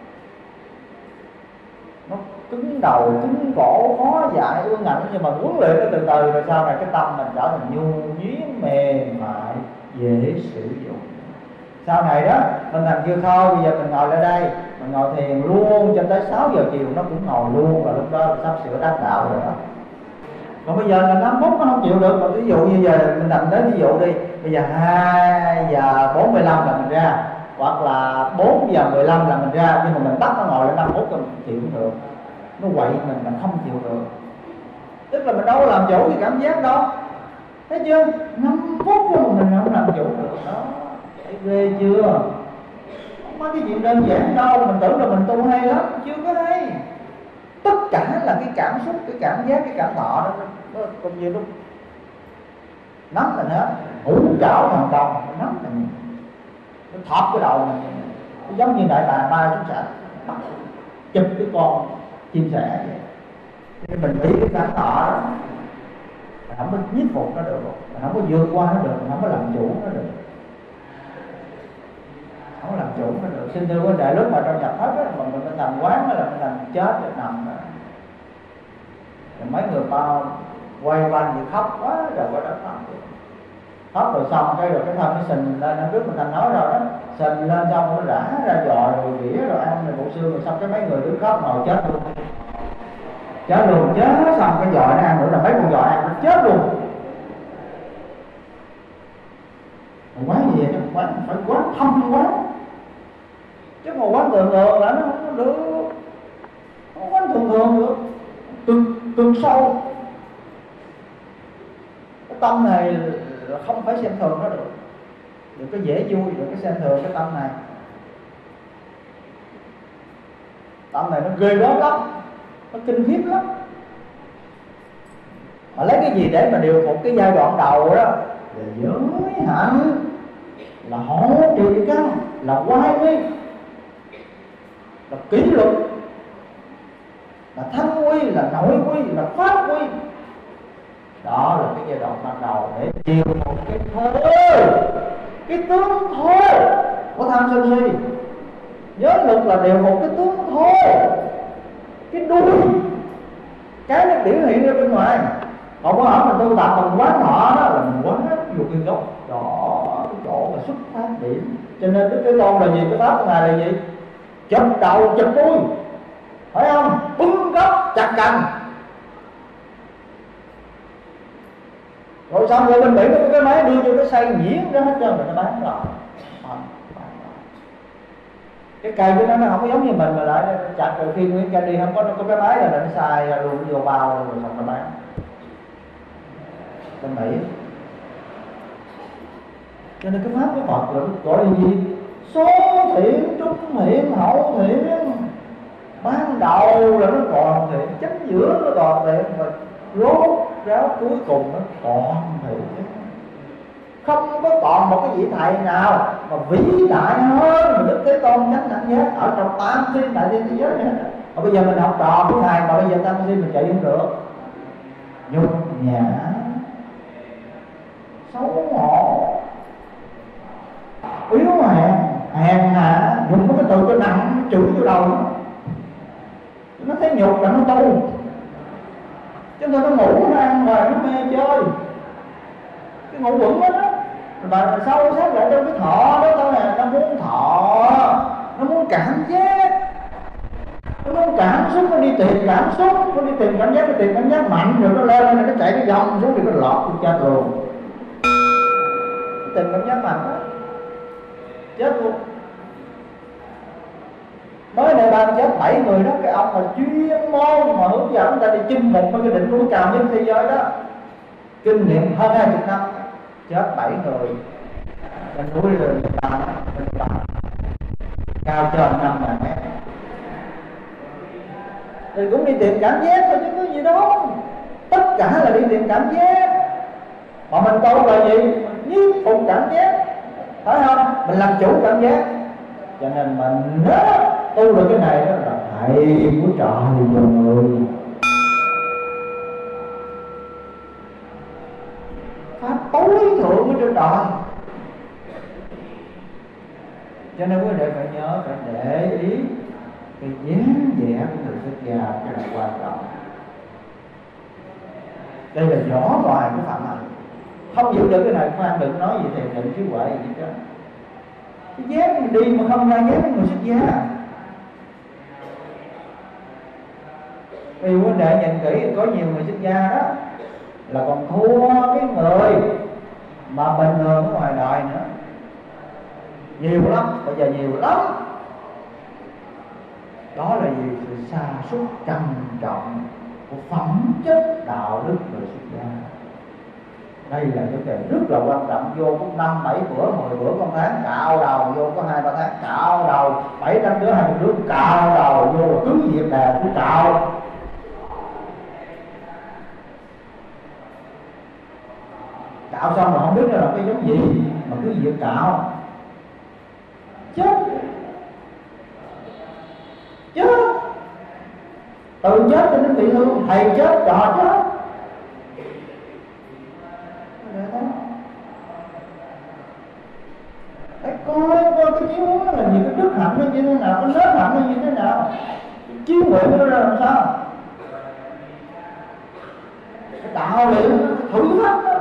nó cứng đầu, cứng cổ, khó dạy, ương ngạnh, nhưng mà huấn luyện nó từ từ rồi sau này cái tâm mình trở thành nhu nhuyễn mềm mại, dễ sử dụng. Sau này đó, mình thành kêu thôi, bây giờ mình ngồi lại đây, mình ngồi thiền luôn cho tới sáu giờ chiều nó cũng ngồi luôn, và lúc đó sắp sửa đắc đạo rồi đó. Còn bây giờ là năm phút nó không chịu được, mà ví dụ như giờ mình thành đến ví dụ đi, bây giờ hai giờ bốn mươi lăm là mình ra, hoặc là bốn giờ mười lăm là mình ra, nhưng mà mình bắt nó ngồi lên năm phút rồi mình chịu không được, nó quậy mình, mình không chịu được. Tức là mình đâu có làm chủ cái cảm giác đâu, thấy chưa? Năm phút mà mình không làm chủ được đó, thấy ghê chưa? Không có cái chuyện đơn giản đâu, mình tưởng là mình tu hay lắm, chưa có hay. Tất cả là cái cảm xúc, cái cảm giác, cái cảm thọ đó, nó công như lúc nắm mình hết, ngũ trảo thành công, nó nắm mình, nó thọt cái đầu mình, nó giống như đại bàng ba chúng sẻ, bắt chụp cái con chim sẻ vậy. Nên mình bị cái cảm thọ đó, mình không có nhiếp phục nó được, mình không có vượt qua nó được, mình không có làm chủ nó được, không có làm chủ nó được. Xin thưa quý đại lúc mà trong nhập thất á, mà mình nằm quán là mình nằm chết rồi nằm rồi. Rồi mấy người bao quay quanh thì khóc quá rồi qua đó khóc, khóc rồi xong cái rồi cái thân nó sình lên, nó trước mình thành nói rồi đó, sình lên xong nó rã ra giò rồi vỉa rồi ăn rồi bộ xương, rồi xong cái mấy người đứng khóc ngồi chết luôn, chết luôn, chết xong cái giò nó ăn nữa là mấy con giò ăn nó chết luôn. Quán gì vậy? Chứ quán phải quán thâm quán, chứ mà quán thường thường là nó không có được, không quán thường thường được, cực cực sâu. Cái tâm này là không phải xem thường nó được, đừng có dễ vui, đừng có xem thường cái tâm này. Tâm này nó ghê gớm lắm, nó kinh khiếp lắm. Mà lấy cái gì để mà điều phục cái giai đoạn đầu đó là giới hạnh, là hộ trì căn, là oai quy, là kỷ luật, là thanh quy, là nội quy, là pháp quy. Đó là cái giai đoạn ban đầu để điều một cái thôi, cái tướng thôi của tham sân si. Nhớ luật là điều một cái tướng thôi, cái đuôi, cái nó biểu hiện ra bên ngoài. Không có hỏi mình tu tập mình quán thọ đó là mình quán hết vô cái gốc đó, cái chỗ mà xuất phát điểm. Cho nên Đức Thế Tôn là gì? Cái pháp của Ngài là gì? Chụp đầu chụp đuôi, phải không? Bưng gốc chặt cành. Rồi xong rồi bên Mỹ nó có cái máy đưa vô cái xây nhiễn ra hết trơn rồi nó bán rồi. Cái cây của nó nó không có giống như mình mà lại chặt rồi khi nguyên cây đi không có nó có cái máy là nó xài ra luôn vô bao rồi xong nó bán. Bên Mỹ. Cho nên cái pháp của Phật là gọi là gì? Số thiện, trung thiện, hậu thiện. Ban đầu là nó còn thiện, chánh giữa nó còn thiện, mà rốt ráo cuối cùng nó còn thiện. Không có còn một cái vị thầy nào mà vĩ đại hơn mà Đức Thế Tôn chánh đẳng giác ở trong tam thiên đại thiên thế giới này. Mà bây giờ mình học trò của thầy mà bây giờ tam thiên mình chạy không được, nhục nhã, xấu hổ, yếu hèn, hèn hạ, dùng cái từ cho nặng chửi vô đầu nó. Nó thấy nhục là nó tu, chứ nó ngủ nó ăn rồi nó mê chơi cái ngủ quẩn đó, đó. Và sâu sát lại trong cái thọ đó thôi nè, nó muốn thọ, nó muốn cảm giác, nó muốn cảm xúc, nó đi tìm cảm xúc, nó đi tìm cảm giác, nó tìm cảm giác mạnh rồi nó lên, nó chạy cái vòng xuống thì nó lọt cũng chết luôn. Tìm cảm giác mạnh đó chết luôn. Mới này ban chết bảy người đó, cái ông mà chuyên môn mà hướng dẫn người ta đi chinh phục cái đỉnh núi cao nhất thế giới đó, kinh nghiệm hơn hai chục năm, chết bảy người. Trên núi lên ta lên ta cao trên năm ngàn mét, thì cũng đi tìm cảm giác thôi chứ có gì đâu. Tất cả là đi tìm cảm giác. Mà mình tu là gì? Nhiếp phục cảm giác, phải không? Mình làm chủ cảm giác. Cho nên mình nhớ tu được cái này đó là thầy của trời nhiều người. Pháp tối thượng ở trên đời. Cho nên quý vị phải nhớ, phải để ý cái dáng vẻ của người xuất gia, cái là quan trọng. Đây là rõ ngoài của phạm hạnh. Không giữ được cái này khoan đừng nói gì thiền định trí huệ gì đó. Cái dáng mình đi mà không ra dáng của người xuất gia. Vì huynh đệ nhìn kỹ có nhiều người xuất gia đó là còn thua cái người mà bình thường ở ngoài đời nữa. Nhiều lắm, bây giờ nhiều lắm. Đó là gì? Sự sa sút trầm trọng của phẩm chất đạo đức người xuất gia. Đây là vấn đề rất là quan trọng. Vô có năm bảy bữa, mười bữa con tháng cạo đầu, vô có hai ba tháng cạo đầu, bảy trăm đứa hai mươi đứa cạo đầu, vô là cứ việc đàn cứ cạo. Cạo xong mà không biết là cái giống gì mà cứ việc cạo. Chết chết từ chết cho đến bị thương, thầy chết, trò chết. Hãy coi coi cái chiếu đó là gì, cái đức hạnh nó như thế nào, cái nết hạnh nó như thế nào, cái chiếu nguyện nó ra làm sao, cái đạo luyện nó thử thách đó.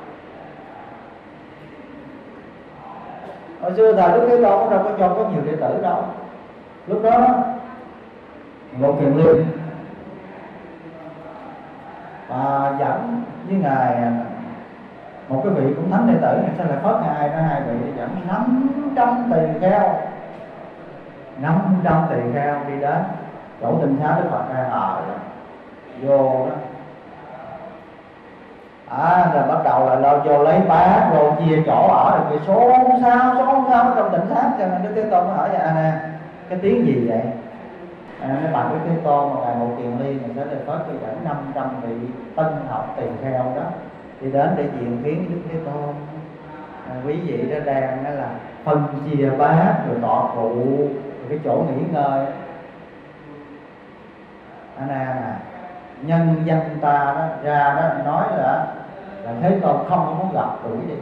Hồi xưa thời Đức Thế Tôn đâu có cho có nhiều đệ tử đâu. Lúc đó Ngộ Kiền Liên và dẫn với ngài một cái vị cũng thánh đệ tử này, sao lại phớt hai đó, hai vị dẫn năm trăm tỳ kheo, năm trăm tỳ kheo đi đến chỗ tinh xá Đức Phật đang ở vô đó. À, rồi bắt đầu là lo vô lấy bát rồi chia chỗ ở, rồi cái số sao số sao trong tỉnh thác. Cho nên Đức Thế Tôn mới hỏi vậy, à nè, cái tiếng gì vậy? À, nó bằng Đức Thế Tôn mà ngài Ngộ Kiền Liên mình sẽ được phớt cho dẫn năm trăm vị tân học tỳ kheo đó đi đến để diện kiến Đức Thế Tôn. À, quý vị đó đang đó là phân chia bát rồi tọa phụ rồi cái chỗ nghỉ ngơi. À nè, nhân dân ta đó ra đó nói là là Thế Tôn không có muốn gặp tuổi gì.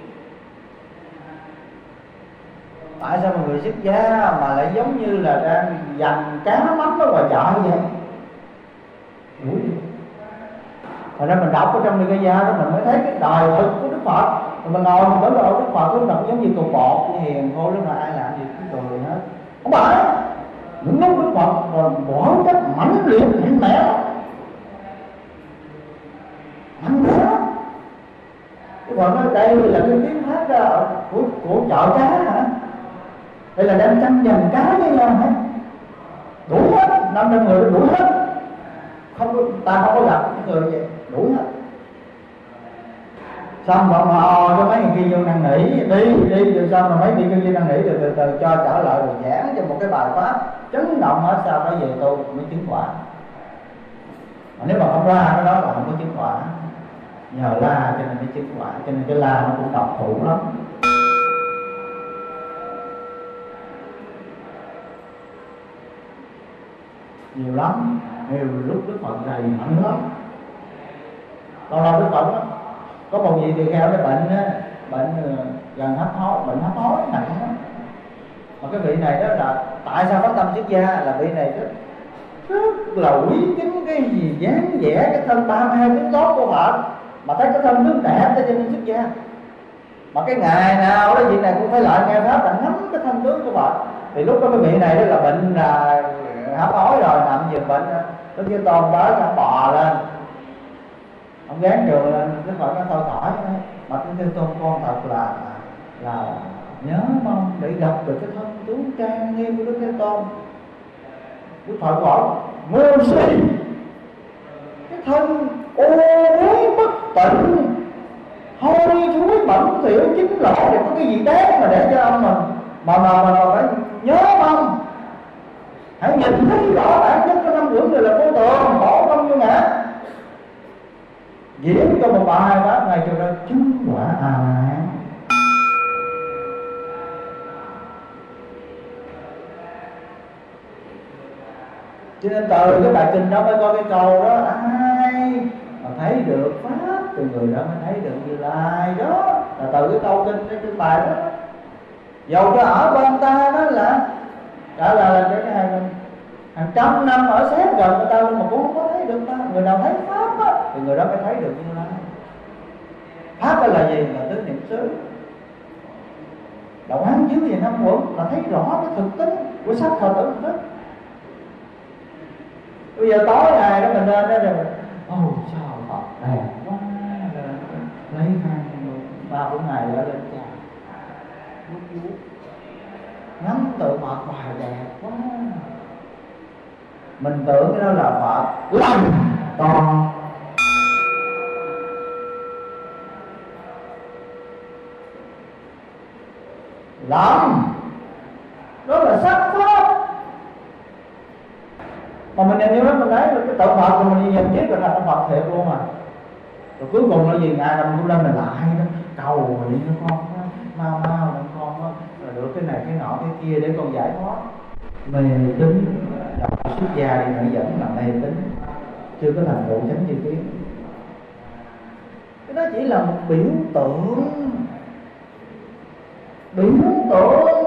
Tại sao mà người xuất gia mà lại giống như là đang dành cá mắm ở ngoài chợ vậy? Đuổi đi. Thật ra mình đọc ở trong Địa Gia đó mình mới thấy cái đời thực của Đức Phật. Rồi mình ngồi mình nói là Đức Phật lúc nào cũng giống như cục bột, như hiền thôi, lúc nào ai làm gì cũng cười hết. Không phải. những lúc Đức Phật bỏ cách mãnh liệt mạnh mẽ lắm, mạnh mẽ lắm. Đức Phật nói đây là cái tiếng hát ra của, của chợ cá hả? Đây là đang tranh giành cá với nhau hả? Đủ hết, năm trăm người đủ hết, không có, ta không có gặp những người vậy, đủ hết. Xong rồi mà ò cho mấy người kia vô năn nỉ, đi đi rồi xong rồi mấy vị kia vô năn nỉ rồi từ từ cho trở lại rồi giảng cho một cái bài pháp chấn động hết, sao nó về tu mới chứng quả. Mà nếu mà không ra cái đó là không có chứng quả, nhờ la cho nên mới chứng quả, cho nên cái la nó cũng độc thủ lắm. Nhiều lắm, nhiều lúc Đức Phật đầy mạnh lắm. Lâu lâu Đức Phật đó, có một vị tỳ kheo cái bệnh á, bệnh gần hấp hối, bệnh hấp hối nặng lắm. Mà cái vị này đó là tại sao phát tâm xuất gia, là vị này rất rất là quý kính cái gì dáng vẻ cái thân ba mươi hai tướng tốt của Phật, mà thấy cái thân tướng đẹp cho nên xuất gia. Mà cái ngày nào đó vị này cũng phải lại nghe pháp là ngắm cái thân tướng của Phật. Thì lúc đó cái vị này đó là bệnh là hấp hối rồi, nằm giường bệnh, Đức Thế Tôn tới ông bò lên, ông gán trường lên, Đức Phật nó thôi khỏi mà Đức Thế Tôn con thật là là nhớ mong để gặp được cái thân tướng trang nghiêm của Đức Thế Tôn. Đức Phật bảo mưu si, cái thân ô uế bất tịnh, hôi thối bẩn thỉu chính lộ, thì có cái gì đáng mà để cho ông mình mà mà mà, mà phải nhớ mong. Hãy nhìn thấy rõ bản chất của năm dưỡng này là vô thường, khổ không như ngã. Diễn cho một bài pháp này cho ra chứng quả A La Hán. Cho nên từ cái bài kinh đó mới có cái câu đó, ai mà thấy được pháp từ người đó mới thấy được Như Lai đó, là từ cái câu kinh cái bài đó. Dầu cho ở bên ta đó là đã là, là cái hàng hàng trăm năm ở xếp gần người ta luôn mà cũng không có thấy được ta. Người nào thấy pháp á thì người đó mới thấy được Như Lai. Pháp đó là gì? Là tứ niệm xứ, là quán chiếu về năm uẩn, là thấy rõ cái thực tính của sắc thật tử thức. Bây giờ tối ngày đó mình lên đó rồi, ồ sao Phật đẹp quá, lấy khăn ba bốn ngày đã lên chào vuốt vuốt ngắm tự Phật bài đẹp quá. Mình tưởng cái đó là Phật lầm to. Lầm, đó là sắc pháp. Mà mình nhìn như đó mình thấy cái tự Phật của mình nhìn biết là thành Phật thiệt luôn mà. Rồi cuối cùng là gì? Ngày năm cũng lên mình lại đó, cầu nguyện cho con đó, mau mau cho con đó, rồi được cái này cái nọ cái kia để con giải thoát. Mê tín, đọc xuất gia thì phải dẫn là mê tín, chưa có thành tựu chánh như kiến. Cái đó chỉ là một biểu tượng, biểu tượng.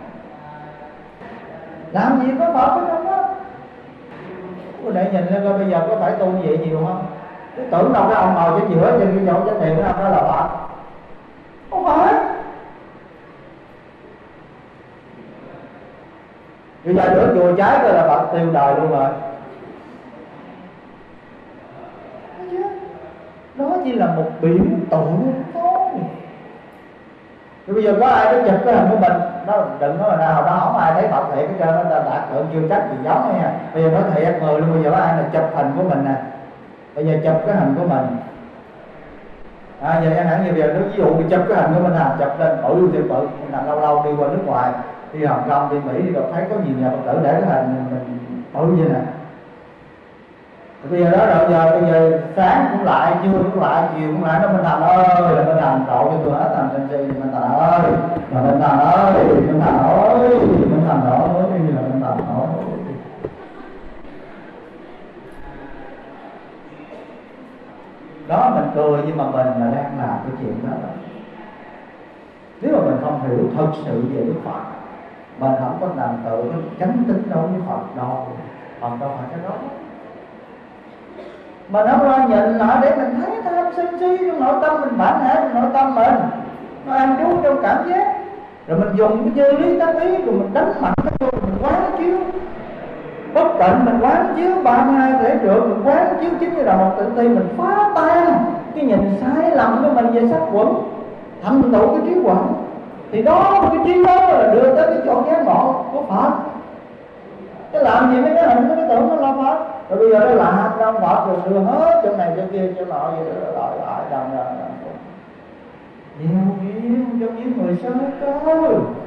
Làm gì có Phật ở trong đó. Cô để nhìn lên coi bây giờ có phải tu như vậy nhiều không? Cái tưởng đâu cái ông ngồi trên giữa trên cái chỗ chánh niệm đó, đó là Phật. Không phải. Bây giờ giữa chùa trái coi là Phật tiêu đời luôn rồi. Đó chỉ là một biểu tượng thôi. Thì bây giờ có ai đó chụp cái hình của mình, nó đừng nói là nào đó không ai thấy Phật thiệt cái trơn, nó đạt tượng chưa chắc gì giống nha. Bây giờ nói thiệt người luôn, bây giờ có ai là chụp hình của mình nè, bây giờ chụp cái hình của mình. À giờ em hẳn như bây giờ nếu ví dụ chụp cái hình của mình làm chụp lên bự thì bự, làm lâu lâu đi qua nước ngoài, đi Hồng Kông, đi Mỹ thì gặp thấy có nhiều nhà Phật tử để cái hình mình bự như nè. Bây giờ đó rồi giờ bây giờ sáng cũng lại, trưa cũng lại, chiều cũng lại, nó Minh Thành ơi là Minh Thành độ cho tôi hết thành trên si, Minh Thành ơi là Minh Thành ơi, Minh Thành ơi, Minh Thành ơi, như là Minh Thành ơi. Đó mình cười nhưng mà mình là đang làm cái chuyện đó. Nếu mà mình không hiểu thật sự về Đức Phật, mình không có làm tự cái chánh tính đâu với Phật đâu, Phật đâu phải cái đó. Mình không lo nhìn lại để mình thấy tham sân si trong nội tâm mình, bản thể trong nội tâm mình nó an trú trong cảm giác, rồi mình dùng cái dư lý tác ý, rồi mình đánh mạnh nó vô, mình quán chiếu Bất tịnh mình quán chiếu ba mươi hai thể trượng, mình quán chiếu chính như là một tự ti, mình phá tan cái nhìn sai lầm của mình về sắc quẩn, thành tựu cái trí huệ. Thì đó, cái trí đó là đưa tới cái chỗ giác ngộ của Phật. Cái làm gì mấy cái hình, mấy cái tưởng nó là Phật. Rồi bây giờ nó làm ra Phật rồi đưa hết chỗ này chỗ kia chỗ nọ vậy rồi lại lại đằng đằng đằng. Điều duyên trong những người sơ cơ.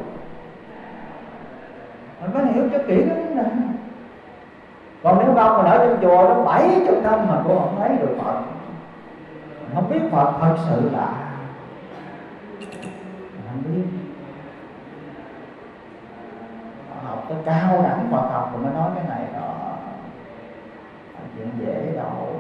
Mình phải hiểu cho kỹ cái này. Còn nếu không mà ở trong chùa nó bảy chục năm mà cô không thấy được Phật, mình không biết Phật thật sự là mình không biết. Học tới cao đẳng Phật học rồi mới nói cái này đó, chuyện dễ đâu,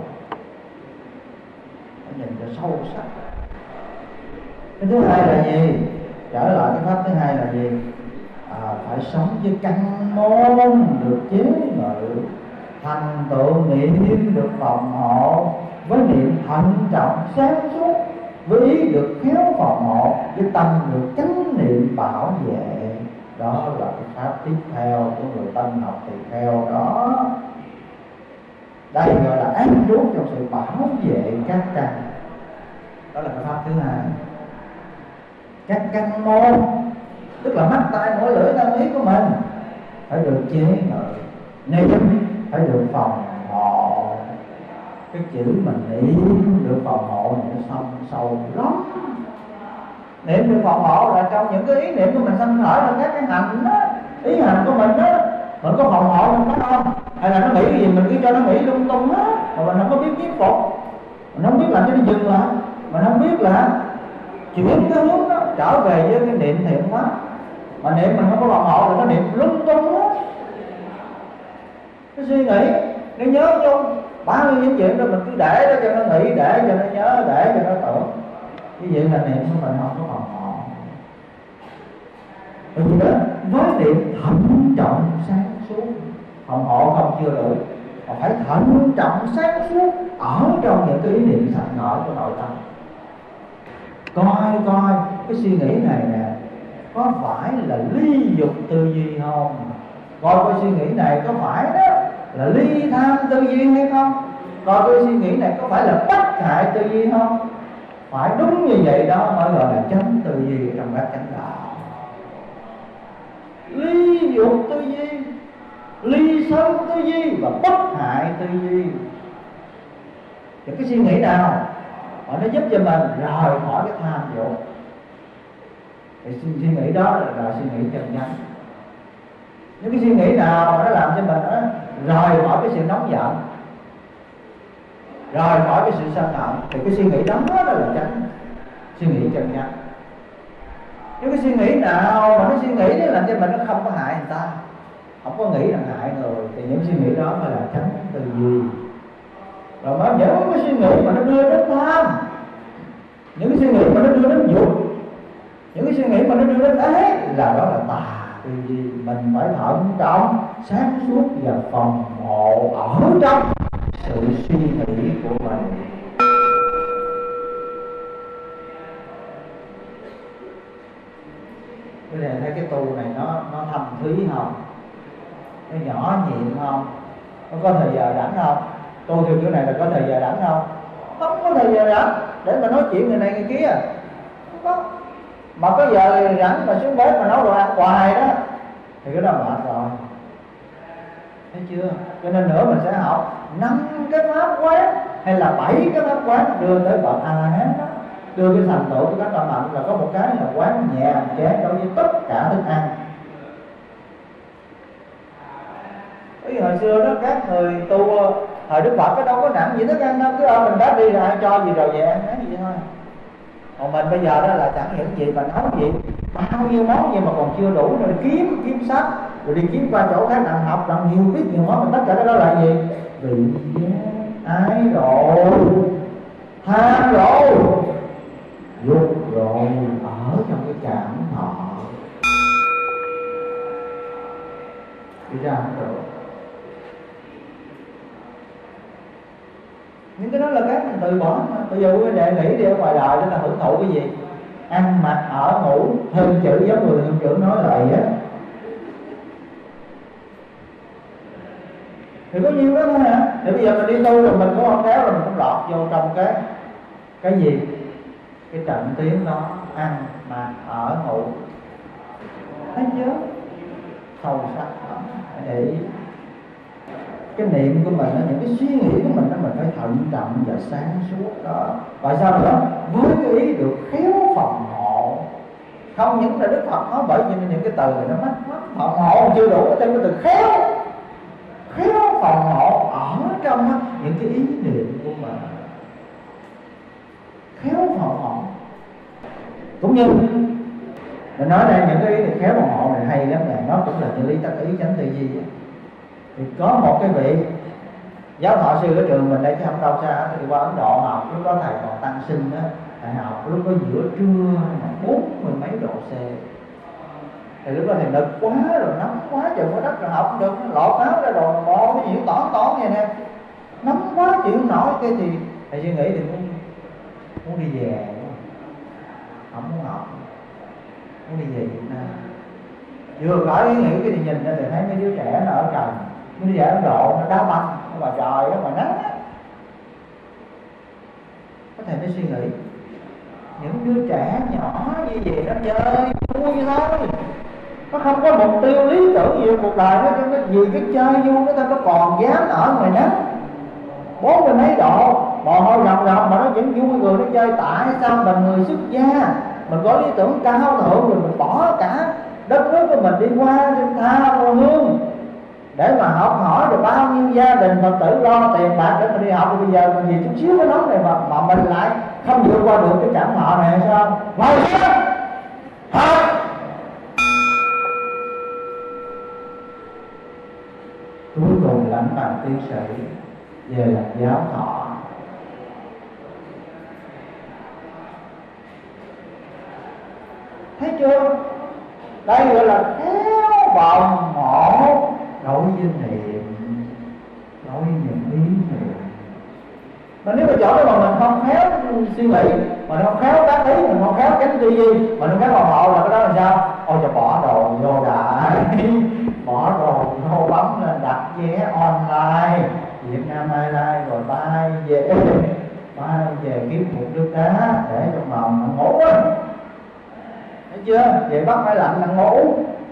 phải nhìn cho sâu sắc. Cái thứ hai là gì? Trở lại cái pháp thứ hai là gì? À, phải sống với căn môn được chế ngự, thành tựu niệm được phòng hộ, với niệm thận trọng sáng suốt, với ý được khéo phòng hộ, với tâm được chánh niệm bảo vệ. Đó là cái pháp tiếp theo của người tân học tỳ kheo đó. Đây gọi là an trú trong sự bảo vệ các căn. Đó là cái pháp thứ hai. Các căn môn, tức là mắt tai mũi lưỡi tâm ý của mình phải được chế ngự, niệm phải được phòng hộ. Cái chữ mình niệm được phòng hộ thì nó sâu sâu lắm. Niệm được phòng hộ là trong những cái ý niệm của mình sanh khởi là các cái hành đó, ý hành của mình đó, mình có phòng hộ mình có không? Hay là nó nghĩ cái gì mình cứ cho nó nghĩ lung tung hết, mà mình không có biết thuyết phục, mình không biết làm cho nó dừng lại, mình không biết là chuyển cái hướng đó trở về với cái niệm thiện quá. Mà niệm mình không có phòng hộ thì nó niệm lung tung hết. Cái suy nghĩ, nó nhớ chung bao nhiêu những chuyện đó mình cứ để đó cho nó nghĩ, để cho nó nhớ, để cho nó tưởng. Như vậy là niệm của mình không có phòng hộ. Bởi vì đó, với niệm thận trọng sáng suốt, phòng hộ không chưa đủ, mà phải thận trọng sáng suốt ở trong những cái ý niệm sanh khởi của nội tâm. Coi coi cái suy nghĩ này nè, có phải là ly dục tư duy không? Coi coi suy nghĩ này có phải đó là ly tham tư duy hay không? Coi coi suy nghĩ này có phải là bất hại tư duy không? Phải đúng như vậy đó mới gọi là chánh tư duy trong các chánh đạo. Ly dục tư duy, ly sân tư duy và bất hại tư duy. Thì cái suy nghĩ nào mà nó giúp cho mình rời khỏi cái tham dục, thì suy nghĩ đó là, là suy nghĩ chân chánh. Những cái suy nghĩ nào mà nó làm cho mình đó, rời khỏi cái sự nóng giận, rời khỏi cái sự sân hận, thì cái suy nghĩ đó đó là chánh, suy nghĩ chân chánh. Những cái suy nghĩ nào mà nó suy nghĩ để làm cho mình nó không có hại người ta, không có nghĩ là hại người, thì những suy nghĩ đó mới là chánh tư duy. Rồi mới những cái suy nghĩ mà nó đưa đến tham, những cái suy nghĩ mà nó đưa đến dục, những cái suy nghĩ mà nó đưa đến ái, là đó là tà tư duy. Mình phải thận trọng, sáng suốt và phòng hộ ở trong sự suy nghĩ của mình. Bây giờ thấy cái tu này nó nó thâm thúy không? Nó nhỏ nhịn không? Nó có thời giờ rảnh không? Tu theo kiểu này là có thời giờ rảnh không? Không có thời giờ rảnh để mà nói chuyện người này người kia, không có. Mà có giờ rảnh mà xuống bếp mà nấu đồ ăn hoài đó thì cái đó mệt rồi, thấy chưa? Cho nên nữa mình sẽ học năm cái pháp quán hay là bảy cái pháp quán đưa tới bậc A La Hán đó, đưa cái thành tựu của các tâm hạnh là có một cái là quán nhẹ chán đối với tất cả thức ăn. Bởi vì hồi xưa đó các người tu thời Đức Phật có đâu có nặng gì thức ăn đâu, cứ ở mình đã đi là ai cho gì rồi về ăn cái gì thôi. Còn mình bây giờ đó là chẳng những gì mà nấu gì, bao nhiêu món gì mà còn chưa đủ, rồi kiếm kiếm sách, rồi đi kiếm qua chỗ khác làm học, làm nhiều biết nhiều món, mình tất cả cái đó là gì? Vị giác, ái rồi, tham rồi, dục rồi, ở trong cái cảm thọ. Đi ra không được. Những cái đó là cái mình từ bỏ mà. Bây giờ quý đệ nghĩ đi, ở ngoài đời chúng ta hưởng thụ cái gì? Ăn mặc ở ngủ, hơn chữ giống người hiệu trưởng nói là vậy á. Thì có nhiêu đó thôi hả? Thì bây giờ mình đi tu rồi mình cũng không khéo rồi mình cũng lọt vô trong cái cái gì? Cái trận tiếng đó, ăn mặc ở ngủ, thấy chưa? Sâu sắc lắm. Để ý cái niệm của mình, những cái suy nghĩ của mình đó, mình phải thận trọng và sáng suốt đó. Tại sao nữa? Với cái ý được khéo phòng hộ. Không những là Đức Phật nói, bởi vì những cái từ này nó mắc mắc phòng hộ chưa đủ, thêm cái từ khéo, khéo phòng hộ ở trong những cái ý niệm của mình, khéo phòng hộ. Cũng như mình nói đây, những cái ý khéo phòng hộ này hay lắm nè, nó cũng là những lý tác ý chánh tư duy. Thì có một cái vị giáo thọ sư ở trường mình đây chứ không đâu xa, thì qua Ấn Độ học, lúc đó thầy còn tăng sinh đó, thầy học lúc đó giữa trưa bốn mươi mấy độ C. Thì lúc đó thầy nực quá rồi, nóng quá trời quá đất rồi, học không được, nó lột áo ra rồi bộ cái gì tỏn tỏn vậy nè, nóng quá chịu không nổi. Cái thì thầy suy nghĩ thì muốn muốn đi về, không muốn học, muốn đi về Việt Nam. Vừa có ý nghĩ cái thì nhìn ra thì thấy mấy đứa trẻ nó ở trần, mấy đứa trẻ Ấn Độ nó đá banh, nó ngoài trời, nó ngoài nắng á. Có thể mới suy nghĩ những đứa trẻ nhỏ như vậy nó chơi vui thôi, nó không có mục tiêu lý tưởng gì cuộc đời nó, nó vì cái chơi vui nó nó còn dám ở ngoài nắng bốn mươi mấy độ, mồ hôi ròng ròng mà nó vẫn vui người nó chơi. Tại sao mình người xuất gia, mình có lý tưởng cao thượng rồi mình bỏ cả đất nước của mình đi qua tha hương để mà học hỏi được bao nhiêu gia đình Phật tử lo tiền bạc để mình đi học. Rồi bây giờ mình vì chút xíu cái nóng này mà, mà mình lại không vượt qua được cái cảm thọ này hay sao? Ngồi xuống học. Cuối cùng lãnh bằng tiến sĩ về làm giáo thọ. Thấy chưa? Đây gọi là khéo vọng hộ đối với niệm, đối với những ý niệm. Mà nếu mà chỗ đó mà mình không khéo suy nghĩ, mà nó không khéo tác ý, mình không khéo tránh tư duy, mà nó khéo vọng hộ là cái đó là sao? Ôi cho bỏ đồ vô đại, bỏ đồ vô bấm lên đặt vé online Việt Nam Airlines rồi bay về, bay về kiếm một nước đá để trong lòng nó ngủ á. Thấy chưa? Về bắt máy lạnh là ngủ.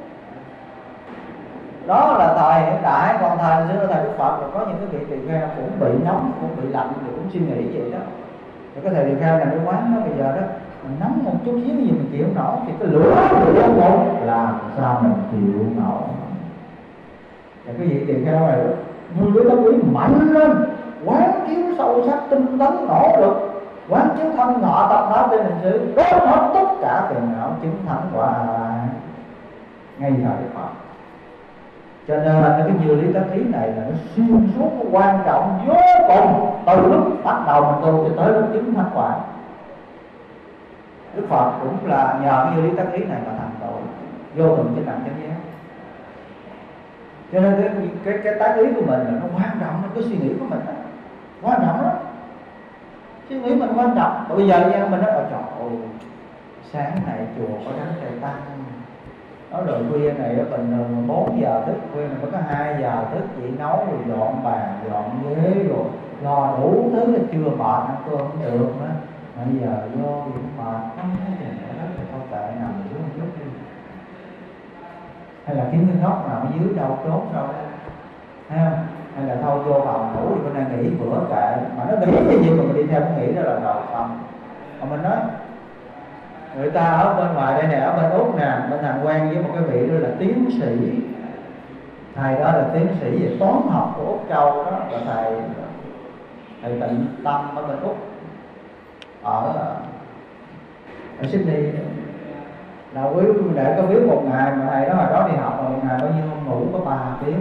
Đó là thời hiện đại. Còn thời xưa thời Đức Phật là có những cái vị tỳ kheo cũng bị nóng, cũng bị lạnh, thì cũng suy nghĩ vậy đó. Rồi cái thời tỳ kheo này nó quán nó bây giờ đó, mình nóng một chút xíu gì mình chịu nổi, thì cái lửa của vô ngục làm sao mình chịu nổi. Và cái vị tỳ kheo này như với tâm ý mạnh lên, quán chiếu sâu sắc, tinh tấn nỗ lực, quán chiếu thân ngọ tập đó trên hình sự, đốt hết tất cả phiền não, chứng thắng quả A-la-hán ngay thời Đức Phật. Cho nên là cái như lý tác ý này là nó xuyên suốt, nó quan trọng vô cùng từ lúc bắt đầu mình tu cho tới lúc chứng thắng quả. Đức Phật cũng là nhờ như lý tác ý này mà thành tựu vô cùng trên đẳng chánh giác. Cho nên cái, cái, cái tác ý của mình là nó quan trọng hơn cái suy nghĩ của mình đó. Quan trọng đó. Suy nghĩ mình quan trọng. Và bây giờ nha, mình nói ở trời ơi, sáng này chùa có đánh cây tăng, nói rồi khuya này bình thường bốn giờ thức, khuya này mới có hai giờ thức, chị nấu rồi dọn bàn, dọn ghế rồi lo đủ thứ là chưa mệt, ăn cơm không được nữa. Bây giờ vô thì cũng mệt, không thấy gì nữa hết, thì không tệ nằm xuống một chút đi. Hay là kiếm cái góc nào ở dưới đâu trốn đâu, thấy không? Hay là thôi vô phòng ngủ thì bữa nay nghỉ bữa kệ, mà nó nghĩ cái gì mà mình đi theo nó nghĩ đó là đầu xong. Mà mình nói người ta ở bên ngoài đây nè, ở bên Úc nè, bên thằng quen với một cái vị đó là tiến sĩ, thầy đó là tiến sĩ về toán học của Úc Châu đó, là thầy thầy Tịnh Tâm ở bên Úc, ở ở Sydney. Là quý để có biết một ngày mà thầy đó hồi đó đi học, một ngày bao nhiêu ngủ có ba tiếng,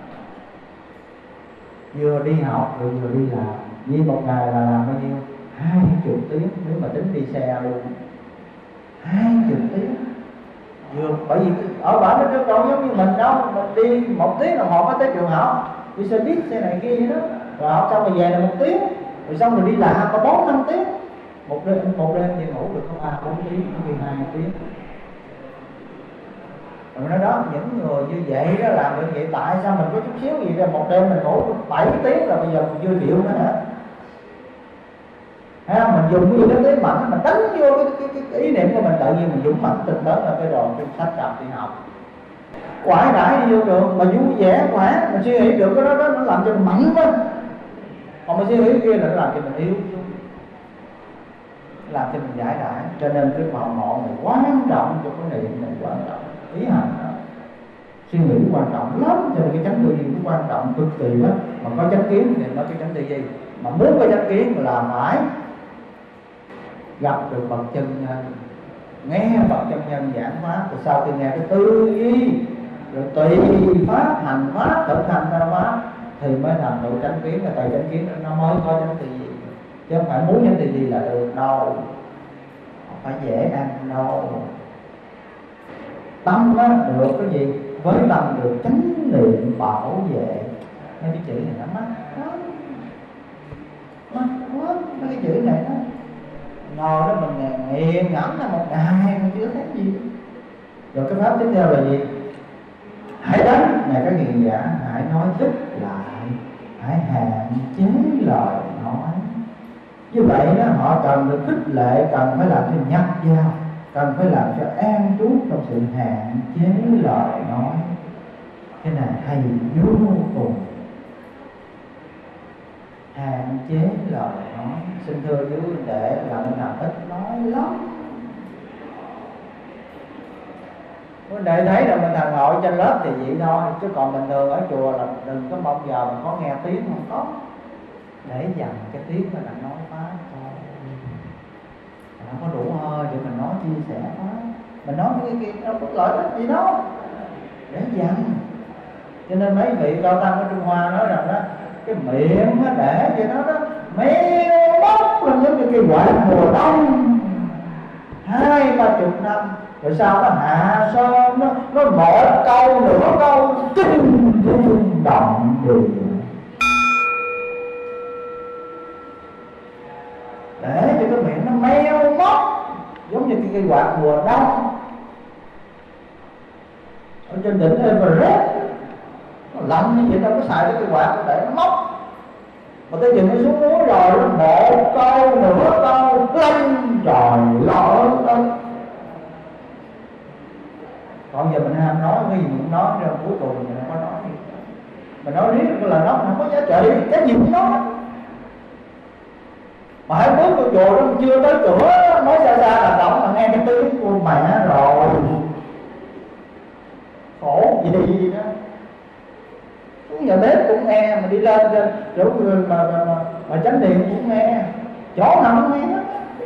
vừa đi học rồi vừa đi làm, vì một ngày là làm bao nhiêu hai chục tiếng nếu mà tính đi xe luôn, hai chục tiếng vừa. Bởi vì ở bển nó đâu giống như mình đâu, mình đi một tiếng đồng hồ mới tới trường học, đi xe buýt xe này kia đó, rồi học xong rồi về là một tiếng, rồi xong rồi đi làm có bốn năm tiếng, một đêm một đêm chỉ ngủ được có ba bốn tiếng, có khi hai tiếng. Rồi nói đó, những người như vậy đó làm được vậy, tại sao mình có chút xíu gì ra một đêm mình ngủ bảy tiếng rồi bây giờ mình chưa chịu nữa hả? Ha, mình dùng cái gì đó tới mạnh, mình đánh vô cái, cái, cái, cái ý niệm của mình, tự nhiên mình dũng mạnh tinh tấn là cái rồi cái sách đọc đi học. Quải đãi đi vô trường mà vui vẻ khỏe, mình suy nghĩ được cái đó, đó nó làm cho mình mạnh quá. Còn mình suy nghĩ kia là nó làm cho mình yếu, làm cho mình giải đãi. Cho nên cái màu mộ này quan trọng cho cái niệm này, quan trọng ý hành đó. Suy nghĩ quan trọng lắm, cho nên cái chánh tư duy cũng quan trọng cực kỳ lắm. Mà có chánh kiến thì nó cái chánh tư duy, mà muốn có chánh kiến là phải gặp được bậc chân nhân, nghe bậc chân nhân giảng pháp, rồi sau khi nghe cái tư duy rồi tùy pháp hành pháp, thực hành ra pháp thì mới thành tựu chánh kiến. Và từ chánh kiến nó mới có chánh tư duy, chứ không phải muốn chánh tư duy là được đâu, không phải dễ ăn đâu. Tâm á, được cái gì? Với tâm được chánh niệm bảo vệ. Mấy cái chữ này nó mắc quá, mắc quá mấy cái chữ này đó. Ngồi đó mình nghiền ngẫm là một ngày mình chưa thấy gì. Rồi cái pháp tiếp theo là gì? Hãy đánh, này các hiền giả, hãy nói ít lại, hãy hạn chế lời nói. Như vậy đó, họ cần được khích lệ, cần phải làm cho nhắc dao, cần phải làm cho an trú trong sự hạn chế lời nói. Cái này hay vô cùng. Hạn chế lời nói. Xin thưa với quý đệ là mình làm ít nói lắm. Quý đệ thấy là mình thằng ngồi trên lớp thì vậy thôi, chứ còn bình thường ở chùa là đừng có mong giờ mình có nghe tiếng không có. Để dành cái tiếng mà là nói pháp thôi, không có đủ hơi để mình nói chia sẻ pháp. Mình nói cái kia đâu có lợi ích gì đâu, để dành. Cho nên mấy vị cao tăng ở Trung Hoa nói rằng đó, cái miệng nó để cho nó đó méo móc lên giống như cây quạt mùa đông hai ba chục năm, rồi sau nó hạ sơn, nó nó một câu nửa câu kinh thiên động địa, để cho cái miệng nó méo móc giống như cái cây quạt mùa đông ở trên đỉnh Everest. Nó lạnh như vậy, đâu có xài cái quạt để nó móc. Mà tới chừng nó xuống núi rồi, nó một câu nửa câu lanh trời lỡ tới. Còn giờ mình ham nói cái gì mình nói, rồi cuối cùng mình không có nói gì. Mình nói riết cái lời nói không có giá trị, cái gì cũng nói. Mà hãy bước vào chùa đó chưa tới cửa, nói xa xa là động mà nghe cái tiếng của mẹ rồi. Khổ gì đó. Nhà bếp cũng nghe, mà đi lên trên chỗ mà, mà, mà, mà chánh điện cũng nghe, chỗ nào cũng nghe hết.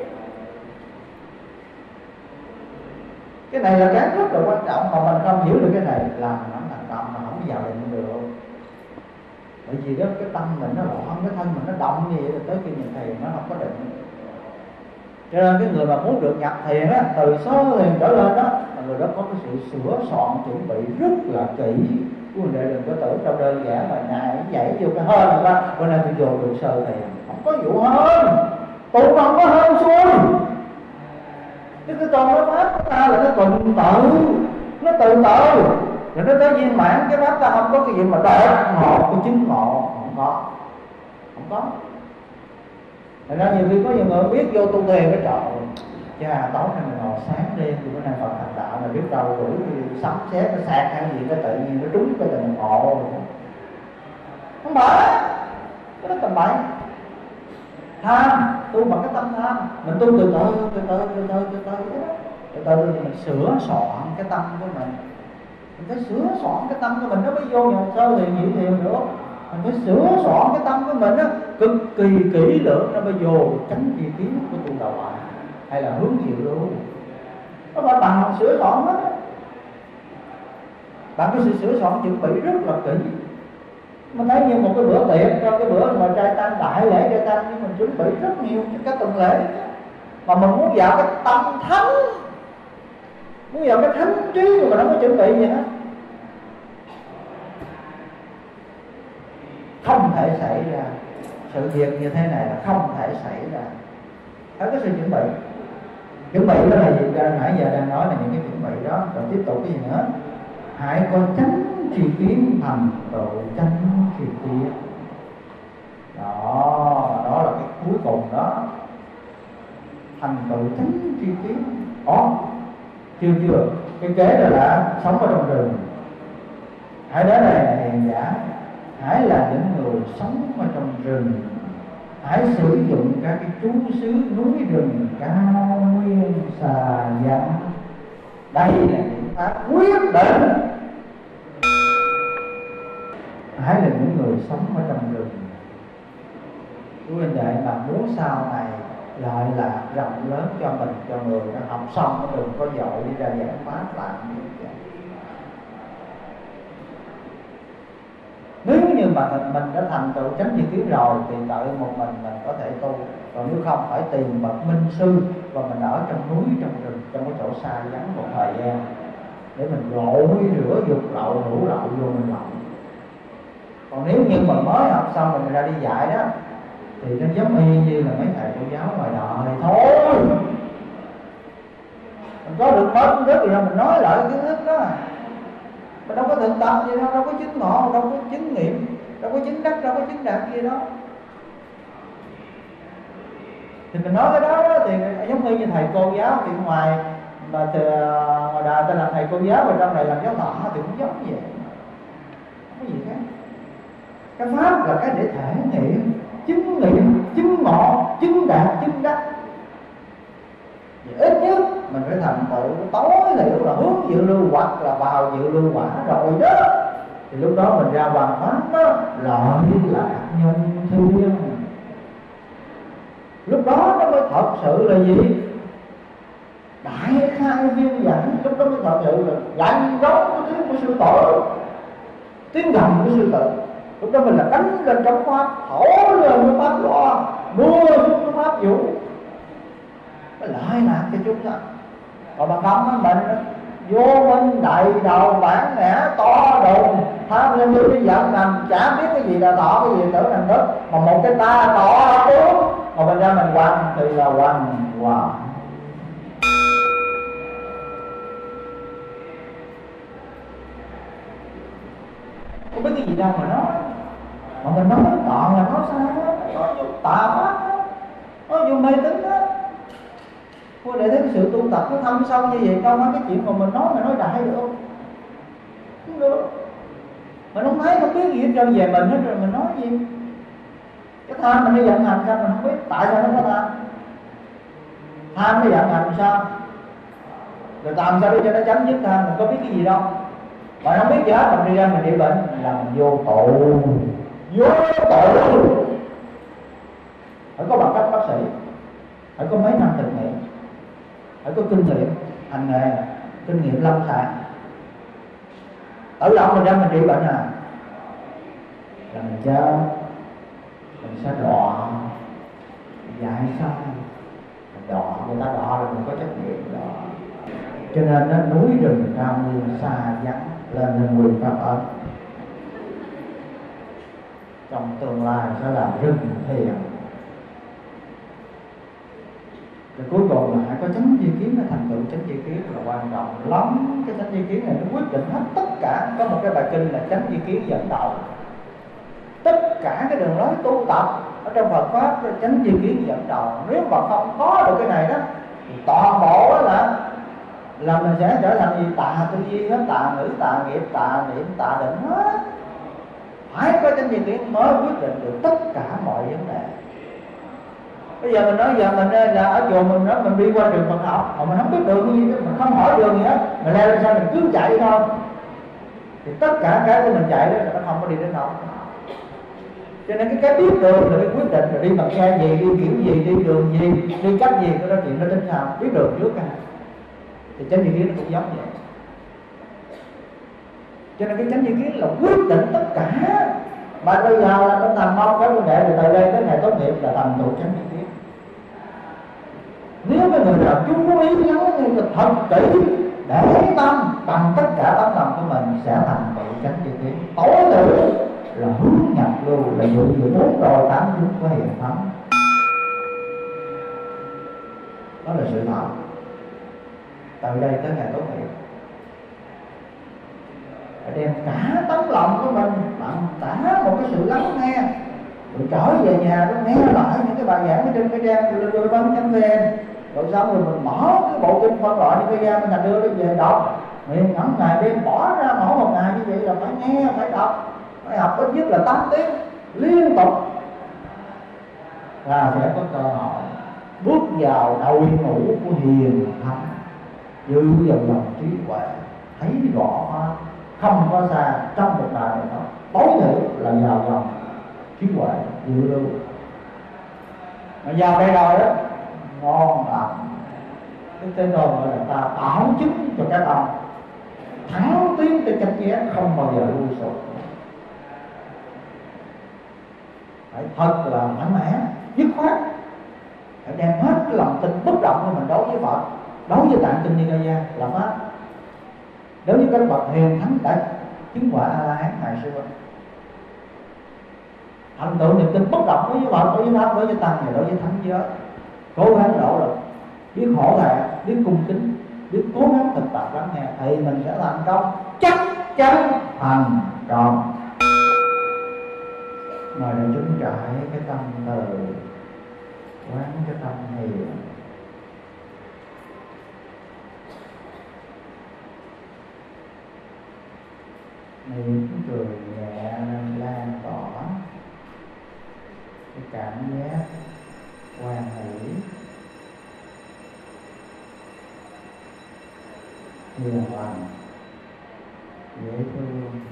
Cái này là cái rất là quan trọng, mà mình không hiểu được cái này là mình không thành công, mà không vào định được. Bởi vì đó cái tâm mình nó loạn, cái thân mình nó động như vậy, rồi tới khi mình thiền nó không có định. Cho nên cái người mà muốn được nhập thiền á, từ sơ thiền trở lên đó, là người đó có cái sự sửa soạn chuẩn bị rất là kỹ. Quý vị đừng có tưởng đâu đơn giản mà ngại nhảy vô cái hơn rồi đó, bữa nay tôi vô được sơ thiền, không có vụ hơn, tụ không có hơn xuôi. Chứ cái con nói pháp của ta là nó tuần tự, nó từ từ, rồi nó tới viên mãn. Cái pháp ta không có cái gì mà đột ngột cái chứng ngộ, không có, không có. Thành ra nhiều khi có nhiều người biết vô tu thiền cái trời, cha tối nay mình ngồi sáng đêm thì bữa nay Phật thành đạo, mà biết đâu rủi sấm sét nó sạc hay gì, cái tự nhiên nó trúng cái tình ngộ. Không phải, cái đó tầm bậy. Tham, tu bằng cái tâm tham, mình tu từ từ, từ từ, từ từ, từ từ, từ từ mình sửa soạn cái tâm của mình. Mình phải sửa soạn cái tâm của mình, nó mới vô nhà sơ thiền nhị thiền nữa. Mình phải sửa soạn cái tâm của mình á, cực kỳ kỹ lưỡng, nó mới vô tránh chi kiến của tu đạo ngoại hay là hướng diệu luôn. Nó phải bằng sửa soạn hết á, bằng cái sự sửa soạn chuẩn bị rất là kỹ. Mình thấy như một cái bữa tiệc, trong cái bữa mà trai tăng đại lễ trai tăng, nhưng mình chuẩn bị rất nhiều các tuần lễ. Mà mình muốn vào cái tâm thánh, muốn vào cái thánh trí mà mình không có chuẩn bị gì hết, không thể xảy ra. Sự việc như thế này là không thể xảy ra. Phải có sự chuẩn bị. Chuẩn bị đó là gì? Nãy giờ đang nói là những cái chuẩn bị đó. Rồi tiếp tục cái gì nữa? hãy có chánh tri kiến thành tựu chánh tri kiến. Đó, đó là cái cuối cùng đó, thành tựu chánh tri kiến. Ồ, chưa chưa, cái kế đó là sống ở trong rừng. Hãy đến đây là hiền giả, hãy là những người sống ở trong rừng, hãy sử dụng các cái trú xứ núi rừng cao nguyên xà dặn. Đây là những pháp quyết định. Hãy là những người sống ở trong rừng. Quý huynh đệ mà muốn sau này lại là rộng lớn cho mình, cho người nó học xong nó đừng có dội đi ra giải pháp làm như vậy. Nếu như mà mình, mình đã thành tựu chánh tri kiến rồi thì tự một mình mình có thể tu. Còn nếu không phải tìm bậc minh sư và mình ở trong núi, trong rừng, trong cái chỗ xa vắng một thời gian để mình lội rửa dục lậu, hữu lậu vô mình lậu. Còn nếu như mình mới học xong mình ra đi dạy đó thì nó giống y như là mấy thầy cô giáo ngoài đời thôi. Mình có được mới kiến thức gì đâu mình nói lại kiến thức đó. Mình đâu có thực tập gì đâu, đâu có chứng ngộ, đâu có chứng nghiệm, đâu có chứng đắc, đâu có chứng đạt gì đó. Thì mình nói cái đó, đó thì giống như thầy cô giáo thì ngoài mà thì, ngoài đời ta làm thầy cô giáo và trong này làm giáo thọ thì cũng giống vậy, không có gì khác. Cái pháp là cái để thể nghiệm, chứng nghiệm, chứng ngộ, chứng đạt, chứng đắc. Thì ít nhất mình phải thành tựu tối thiểu là hướng dự lưu hoặc là vào dự lưu quả rồi đó, thì lúc đó mình ra hoàn pháp đó, lợi lạc nhân thiên. Lúc đó nó mới thật sự là gì? Đại khai viên dẫn. Lúc đó mới thật sự là gánh gốc cái tiếng của sư tử, tiếng gầm của sư tử. Lúc đó mình là đánh lên trong pháp, thổi lên cái pháp loa, mưa xuống cái pháp vũ, cái lợi lạc cho chúng ta. Còn bằng không á mình vô minh đại đầu bản ngã to đùng, tham lên như cái giận nằm, chả biết cái gì là tỏ, cái gì tưởng thành thức, mà một cái ta tỏ tướng mà mình ra mình quăng thì là quăng wow. Không biết cái gì đâu mà nói, mà mình nói toàn là nói sai đó, nói vô tà pháp đó, nói vô mê tín đó. Cô để thấy cái sự tu tập nó thâm sâu như vậy, đâu có cái chuyện mà mình nói mà nói đại được không? Không được. Mình không thấy, không biết gì hết trơn về mình hết rồi mình nói gì. Cái tham mình đi vận hành sao mình không biết, tại sao nó có tham? Tham nó vận hành sao? Rồi làm sao để cho nó chấm dứt tham, mình có biết cái gì đâu. Mà không biết gì hết, mình đi ra mình bị bệnh là mình vô tù. Vô tù. Phải có bằng cấp bác sĩ, phải có mấy năm thực nghiệm, phải có kinh nghiệm hành nghề, kinh nghiệm lâm sàng. Ở đâu mình ra mình trị bệnh à là mình chết, mình sẽ đọa, dạy sai, mình đọa, người ta đọa rồi mình có trách nhiệm đọa. Cho nên nó núi rừng cao nguyên xa vắng lên lên quyền pháp ấn. Trong tương lai sẽ là rừng thiền. Rồi cuối cùng là hãy có chánh tri kiến, nó thành tựu chánh tri kiến là quan trọng lắm. Cái chánh tri kiến này nó quyết định hết tất cả. Có một cái bài kinh là chánh tri kiến dẫn đầu. Tất cả cái đường lối tu tập ở trong Phật pháp chánh tri kiến dẫn đầu. Nếu mà không có được cái này đó thì toàn bộ là là mình sẽ trở thành gì? Tà tư duy hết, tà ngữ, tà nghiệp, tà niệm, tà định hết. Phải có chánh tri kiến mới quyết định được tất cả mọi vấn đề. Bây giờ mình nói giờ mình là ở chùa mình nói mình đi qua trường Phật học mà mình không biết đường gì, mình không hỏi đường gì hết, mình leo lên sao mình cứ chạy thôi, thì tất cả cái của mình chạy đó là nó không có đi đến đâu. Cho nên cái cái biết đường là cái quyết định, rồi đi bằng xe gì, đi kiểu gì, đi đường gì, đi cách gì, cái đó chuyện nó tính sao, biết đường trước cả. Thì chánh tri kiến nó cũng giống vậy. Cho nên cái chánh tri kiến là quyết định tất cả. Mà bây giờ là nó thành mong cái vấn đề từ từ đây tới ngày tốt nghiệp là thành tựu chánh tri kiến. Nếu cái người nào chú ý lắng nghe thật kỹ để tâm bằng tất cả tấm lòng của mình sẽ thành tựu chánh tri kiến. Tối thiểu là hướng nhập lưu, là dụ dụ bốn đồ tám chúng của hiền thánh. Đó là sự thật. Từ đây tới ngày tốt nghiệp. phải đem cả tấm lòng của mình, bằng cả một cái sự lắng nghe, rồi trở về nhà nó nghe lại những cái bài giảng ở trên cái trang lê lê bấm chấm vn, rồi xong rồi mình mở cái bộ kinh phân loại những cái ra mình thành đưa nó về đọc, mình ngẫm ngày đêm bỏ ra mỗi một ngày như vậy là phải nghe, phải đọc, phải học ít nhất là tám tiếng liên tục, là sẽ có cơ hội bước vào đội ngũ của hiền thánh, dư dần dần trí huệ, thấy rõ không có xa trong một đời này đó, tối thiểu là vào dòng trí huệ dự lưu. Mà vào đây rồi đó ngon lành, cái tên đồ gọi là ta bảo chứng cho các ông thắng tiến trên chánh giác, không bao giờ lui sụp, phải thật là mạnh mẽ, dứt khoát, phải đem hết cái lòng tin bất động của mình đối với Phật, đối với tạng kinh Nikaya là pháp, đối với các bậc hiền thánh đã chứng quả A La Hán ngày xưa, thành tựu niềm tin bất động đối với Phật, đối với pháp, đối với tăng và đối với thánh giới, cố gắng nỗ lực, biết hổ thẹn, biết cung kính, biết cố gắng thực tập lắng nghe, thì mình sẽ thành công, chắc chắn thành công. Mời đại chúng trải cái tâm từ, quán cái tâm hiền, niệm cười nhẹ lan tỏa cái cảm giác hoan hỷ, hiền lành, dễ thương.